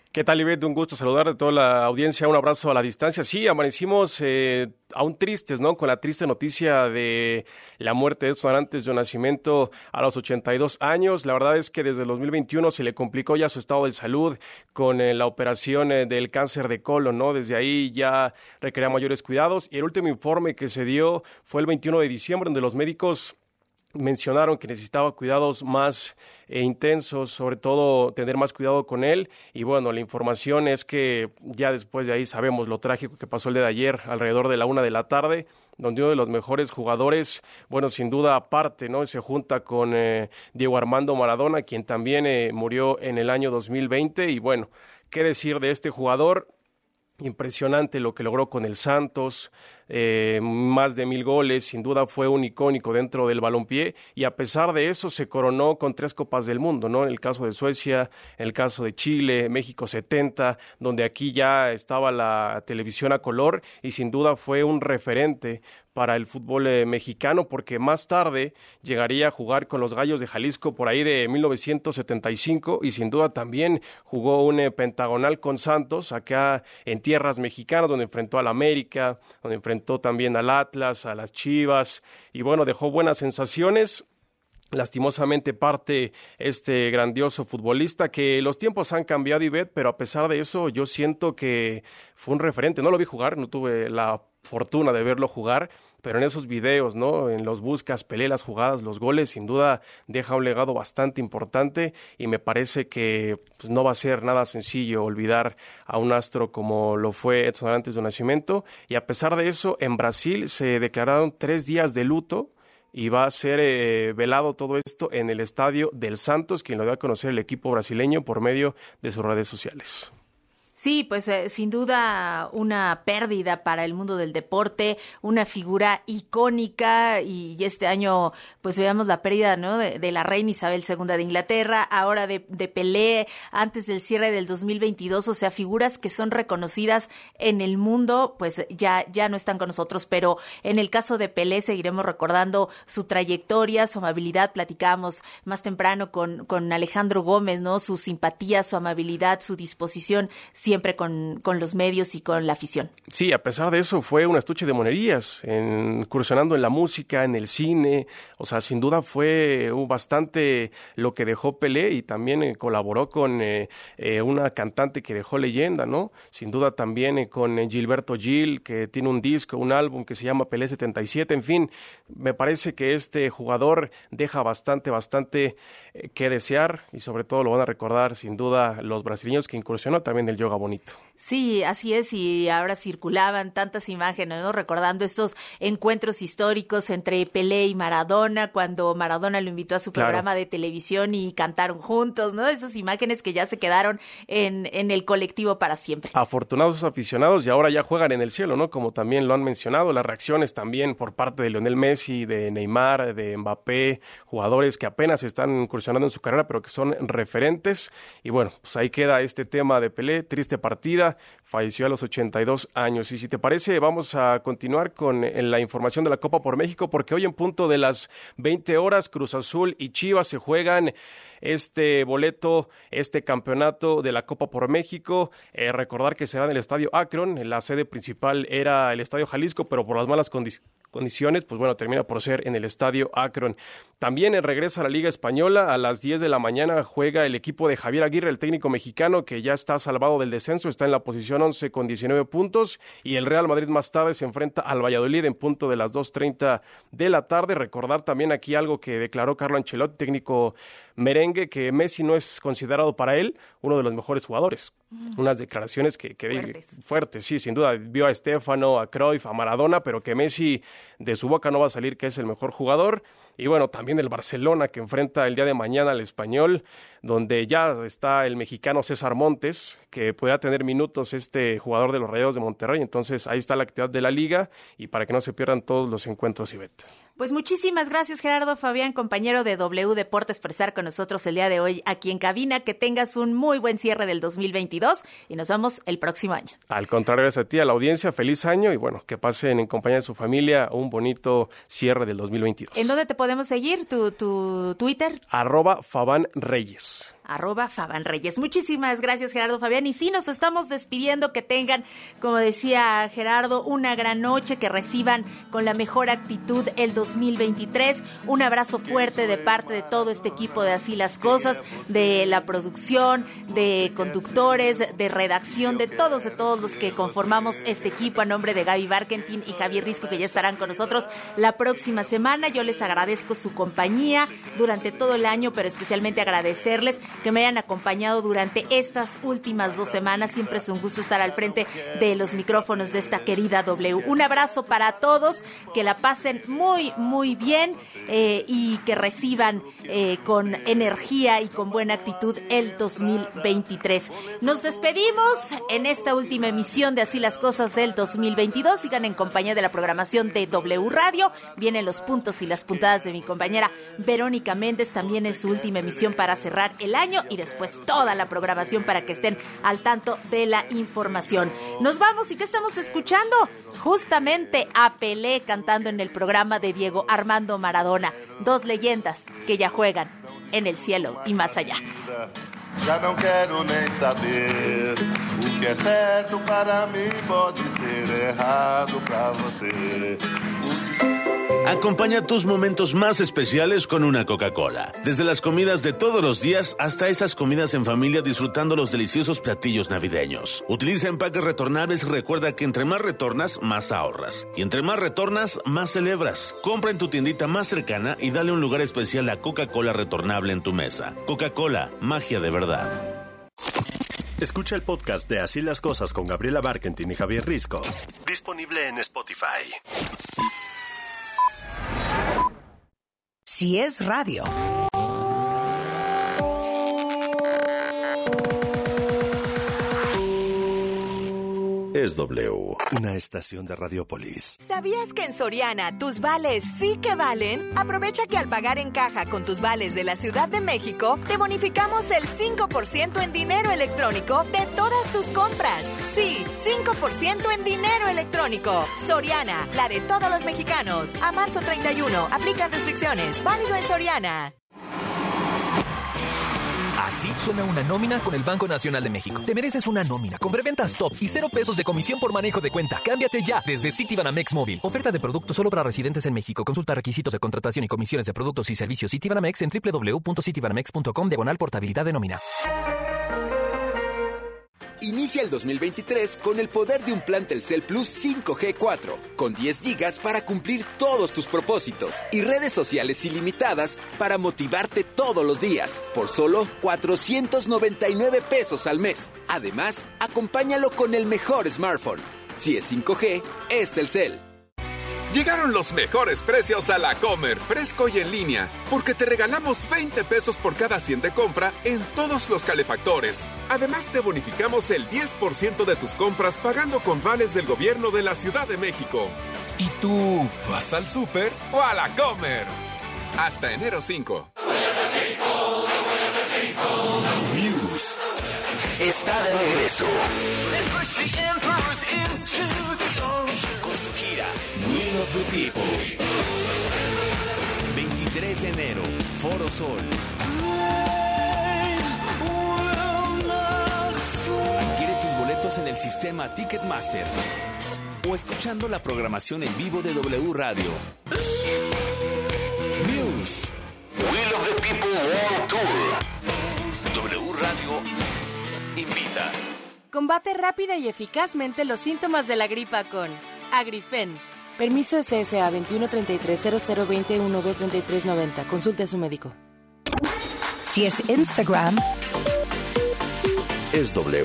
[SPEAKER 14] ¿Qué tal, Ivette? Un gusto saludar a toda la audiencia, un abrazo a la distancia. Sí, amanecimos eh, aún tristes, ¿no? Con la triste noticia de la muerte de Edson Arantes de Nascimento a los ochenta y dos años. La verdad es que desde el dos mil veintiuno se le complicó ya su estado de salud con eh, la operación eh, del cáncer de colon, ¿no? Desde ahí ya requería mayores cuidados y el último informe que se dio fue el veintiuno de diciembre, donde los médicos mencionaron que necesitaba cuidados más eh, intensos, sobre todo tener más cuidado con él, y bueno, la información es que ya después de ahí sabemos lo trágico que pasó el día de ayer, alrededor de la una de la tarde, donde uno de los mejores jugadores, bueno, sin duda aparte, ¿no? Se junta con eh, Diego Armando Maradona, quien también eh, murió en el año dos mil veinte, y bueno, ¿qué decir de este jugador? Impresionante lo que logró con el Santos, eh, más de mil goles, sin duda fue un icónico dentro del balompié y a pesar de eso se coronó con tres Copas del Mundo, ¿no? En el caso de Suecia, en el caso de Chile, México setenta, donde aquí ya estaba la televisión a color y sin duda fue un referente para el fútbol eh, mexicano, porque más tarde llegaría a jugar con los Gallos de Jalisco por ahí de mil novecientos setenta y cinco y sin duda también jugó un eh, pentagonal con Santos acá en tierras mexicanas, donde enfrentó al América, donde enfrentó también al Atlas, a las Chivas y bueno, dejó buenas sensaciones. Lastimosamente parte este grandioso futbolista que los tiempos han cambiado, Ivette, pero a pesar de eso yo siento que fue un referente. No lo vi jugar, no tuve la fortuna de verlo jugar, pero en esos videos, ¿no? En los buscas, Pelé, las jugadas, los goles, sin duda deja un legado bastante importante y me parece que pues, no va a ser nada sencillo olvidar a un astro como lo fue Edson Arantes de Nascimento y a pesar de eso en Brasil se declararon tres días de luto y va a ser eh, velado todo esto en el Estadio del Santos, quien lo dio a conocer el equipo brasileño por medio de sus redes sociales.
[SPEAKER 12] Sí, pues eh, sin duda una pérdida para el mundo del deporte, una figura icónica y, y este año pues veamos la pérdida, ¿no? de, de la reina Isabel segunda de Inglaterra, ahora de, de Pelé antes del cierre del dos mil veintidós, o sea, figuras que son reconocidas en el mundo, pues ya, ya no están con nosotros, pero en el caso de Pelé seguiremos recordando su trayectoria, su amabilidad, platicábamos más temprano con, con Alejandro Gómez, ¿no? Su simpatía, su amabilidad, su disposición, siempre con, con los medios y con la afición.
[SPEAKER 14] Sí, a pesar de eso fue un estuche de monerías, en, incursionando en la música, en el cine, o sea, sin duda fue uh, bastante lo que dejó Pelé y también eh, colaboró con eh, eh, una cantante que dejó leyenda, ¿no? Sin duda también eh, con eh, Gilberto Gil, que tiene un disco, un álbum que se llama Pelé setenta y siete, en fin, me parece que este jugador deja bastante, bastante eh, que desear y sobre todo lo van a recordar sin duda los brasileños que incursionó también el yoga bonito.
[SPEAKER 12] Sí, así es, y ahora circulaban tantas imágenes, ¿no? Recordando estos encuentros históricos entre Pelé y Maradona, cuando Maradona lo invitó a su claro. programa de televisión y cantaron juntos, ¿no? Esas imágenes que ya se quedaron en, en el colectivo para siempre.
[SPEAKER 14] Afortunados aficionados y ahora ya juegan en el cielo, ¿no? Como también lo han mencionado, las reacciones también por parte de Lionel Messi, de Neymar, de Mbappé, jugadores que apenas están incursionando en su carrera, pero que son referentes. Y bueno, pues ahí queda este tema de Pelé, triste partida. Falleció a los ochenta y dos años. Y si te parece, vamos a continuar con la información de la Copa por México, porque hoy en punto de las veinte horas, Cruz Azul y Chivas se juegan este boleto, este campeonato de la Copa por México. Eh, recordar que será en el Estadio Akron, la sede principal era el Estadio Jalisco, pero por las malas condi- condiciones, pues bueno, termina por ser en el Estadio Akron. También eh, regresa a la Liga Española, a las diez de la mañana juega el equipo de Javier Aguirre, el técnico mexicano, que ya está salvado del descenso, está en la posición once con diecinueve puntos, y el Real Madrid más tarde se enfrenta al Valladolid en punto de las dos treinta de la tarde. Recordar también aquí algo que declaró Carlo Ancelotti, técnico merengue, que Messi no es considerado para él uno de los mejores jugadores. Mm. Unas declaraciones que, que fuertes. fuertes, sí, sin duda. Vio a Stéfano, a Cruyff, a Maradona, pero que Messi de su boca no va a salir que es el mejor jugador. Y bueno, también el Barcelona, que enfrenta el día de mañana al Español, donde ya está el mexicano César Montes, que pueda tener minutos este jugador de los Rayados de Monterrey. Entonces ahí está la actividad de la Liga y para que no se pierdan todos los encuentros, Ivette.
[SPEAKER 12] Pues muchísimas gracias, Gerardo Fabián, compañero de W Deportes, por estar con nosotros el día de hoy aquí en cabina. Que tengas un muy buen cierre del dos mil veintidós y nos vemos el próximo año.
[SPEAKER 14] Al contrario, gracias a ti, a la audiencia, feliz año y bueno, que pasen en compañía de su familia un bonito cierre del dos mil veintidós.
[SPEAKER 12] ¿En dónde te podemos seguir? ¿Tu, tu Twitter?
[SPEAKER 14] Arroba Faban Reyes.
[SPEAKER 12] arroba Faban Reyes. Muchísimas gracias, Gerardo Fabián. Y sí, nos estamos despidiendo. Que tengan, como decía Gerardo, una gran noche, que reciban con la mejor actitud el dos mil veintitrés. Un abrazo fuerte de parte de todo este equipo de Así las Cosas, de la producción, de conductores, de redacción, de todos, de todos los que conformamos este equipo, a nombre de Gaby Barkentin y Javier Risco, que ya estarán con nosotros la próxima semana. Yo les agradezco su compañía durante todo el año, pero especialmente agradecerles que me hayan acompañado durante estas últimas dos semanas. Siempre es un gusto estar al frente de los micrófonos de esta querida W. Un abrazo para todos, que la pasen muy, muy bien eh, y que reciban eh, con energía y con buena actitud el dos mil veintitrés. Nos despedimos en esta última emisión de Así las Cosas del dos mil veintidós. Sigan en compañía de la programación de W Radio. Vienen los puntos y las puntadas de mi compañera Verónica Méndez, también en su última emisión para cerrar el año, y después toda la programación para que estén al tanto de la información. Nos vamos, ¿y qué estamos escuchando? Justamente a Pelé cantando en el programa de Diego Armando Maradona. Dos leyendas que ya juegan en el cielo y más allá.
[SPEAKER 15] Já não quero nem saber. O que é certo para mim pode ser errado para você.
[SPEAKER 31] Acompaña tus momentos más especiales con una Coca-Cola. Desde las comidas de todos los días hasta esas comidas en familia disfrutando los deliciosos platillos navideños. Utiliza empaques retornables y recuerda que entre más retornas, más ahorras. Y entre más retornas, más celebras. Compra en tu tiendita más cercana y dale un lugar especial a Coca-Cola retornable en tu mesa. Coca-Cola, magia de verdad.
[SPEAKER 16] Escucha el podcast de Así las Cosas con Gabriela Barkentin y Javier Risco. Disponible en Spotify.
[SPEAKER 20] Si es radio.
[SPEAKER 31] Es W.
[SPEAKER 16] Una estación de Radiopolis.
[SPEAKER 6] ¿Sabías que en Soriana tus vales sí que valen? Aprovecha que al pagar en caja con tus vales de la Ciudad de México, te bonificamos el cinco por ciento en dinero electrónico de todas tus compras. Sí, cinco por ciento en dinero electrónico. Soriana, la de todos los mexicanos. A marzo treinta y uno, aplican restricciones. Válido en Soriana.
[SPEAKER 17] Así suena una nómina con el Banco Nacional de México. Te mereces una nómina con preventas top y cero pesos de comisión por manejo de cuenta. Cámbiate ya desde Citibanamex Móvil. Oferta de producto solo para residentes en México. Consulta requisitos de contratación y comisiones de productos y servicios Citibanamex en doble u doble u doble u punto citibanamex punto com diagonal portabilidad de nómina.
[SPEAKER 18] Inicia el dos mil veintitrés con el poder de un plan Telcel Plus cinco G cuatro, con diez gigas para cumplir todos tus propósitos y redes sociales ilimitadas para motivarte todos los días, por solo cuatrocientos noventa y nueve pesos al mes. Además, acompáñalo con el mejor smartphone. Si es cinco G, es Telcel.
[SPEAKER 19] Llegaron los mejores precios a La Comer, fresco y en línea, porque te regalamos veinte pesos por cada cien de compra en todos los calefactores. Además, te bonificamos el diez por ciento de tus compras pagando con vales del gobierno de la Ciudad de México. ¿Y tú vas al súper o a La Comer? Hasta enero cinco.
[SPEAKER 29] Muse está de regreso con su gira Will of the People. veintitrés de enero, Foro Sol. Adquiere tus boletos en el sistema Ticketmaster o escuchando la programación en vivo de W Radio. Muse, Will of the People World Tour. W Radio invita.
[SPEAKER 21] Combate rápida y eficazmente los síntomas de la gripa con Agrifen. Permiso S S A veintiuno treinta y tres cero cero veintiuno B treinta y tres noventa. Consulte a su médico.
[SPEAKER 20] Si es Instagram,
[SPEAKER 31] es W.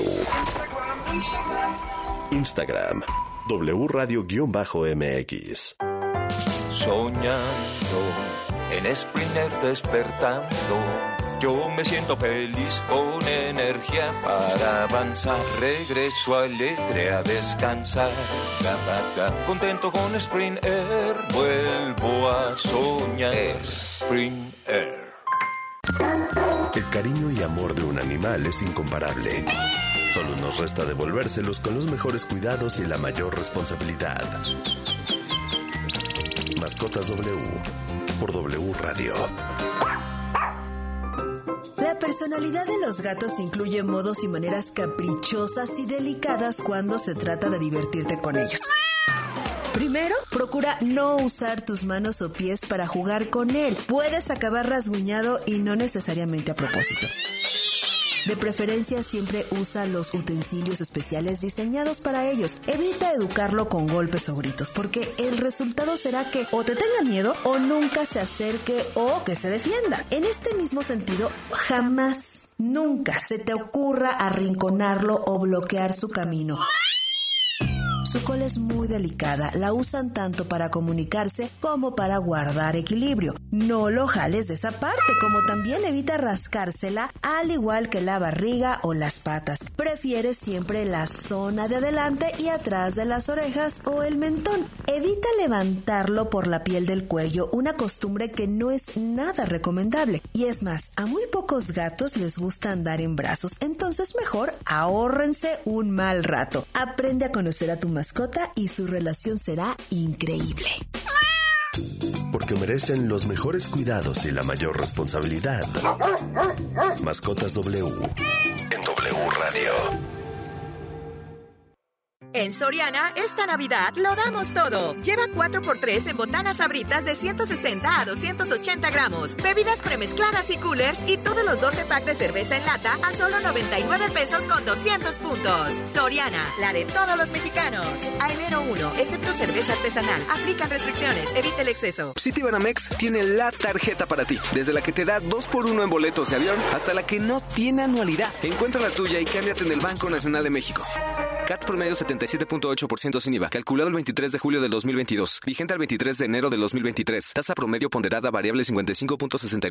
[SPEAKER 31] Instagram, W Radio-M X.
[SPEAKER 22] Soñando en Sprinter despertando, yo me siento feliz con energía para avanzar. Regreso alegre a descansar. Contento con Spring Air, vuelvo a soñar. Spring Air.
[SPEAKER 2] El cariño y amor de un animal es incomparable. Solo nos resta devolvérselos con los mejores cuidados y la mayor responsabilidad. Mascotas W por W Radio.
[SPEAKER 1] La personalidad de los gatos incluye modos y maneras caprichosas y delicadas cuando se trata de divertirte con ellos. Primero, procura no usar tus manos o pies para jugar con él. Puedes acabar rasguñado y no necesariamente a propósito. De preferencia, siempre usa los utensilios especiales diseñados para ellos. Evita educarlo con golpes o gritos, porque el resultado será que o te tenga miedo o nunca se acerque o que se defienda. En este mismo sentido, jamás, nunca se te ocurra arrinconarlo o bloquear su camino. Su cola es muy delicada, la usan tanto para comunicarse como para guardar equilibrio. No lo jales de esa parte, como también evita rascársela, al igual que la barriga o las patas. Prefiere siempre la zona de adelante y atrás de las orejas o el mentón. Evita levantarlo por la piel del cuello, una costumbre que no es nada recomendable. Y es más, a muy pocos gatos les gusta andar en brazos, entonces mejor ahórrense un mal rato. Aprende a conocer a tu mascota y su relación será increíble.
[SPEAKER 2] Porque merecen los mejores cuidados y la mayor responsabilidad. Mascotas W en W Radio.
[SPEAKER 6] En Soriana, esta Navidad lo damos todo. Lleva cuatro por tres en botanas Sabritas de ciento sesenta a doscientos ochenta gramos, bebidas premezcladas y coolers y todos los doce packs de cerveza en lata a solo noventa y nueve pesos con doscientos puntos. Soriana, la de todos los mexicanos. A enero uno, excepto cerveza artesanal. Aplican restricciones, evita el exceso.
[SPEAKER 3] Citibanamex tiene la tarjeta para ti. Desde la que te da dos por uno en boletos de avión hasta la que no tiene anualidad. Encuentra la tuya y cámbiate en el Banco Nacional de México. C A T promedio setenta y siete punto ocho por ciento sin I V A. Calculado el veintitrés de julio del dos mil veintidós. Vigente al veintitrés de enero del dos mil veintitrés. Tasa promedio ponderada variable cincuenta y cinco punto sesenta y nueve.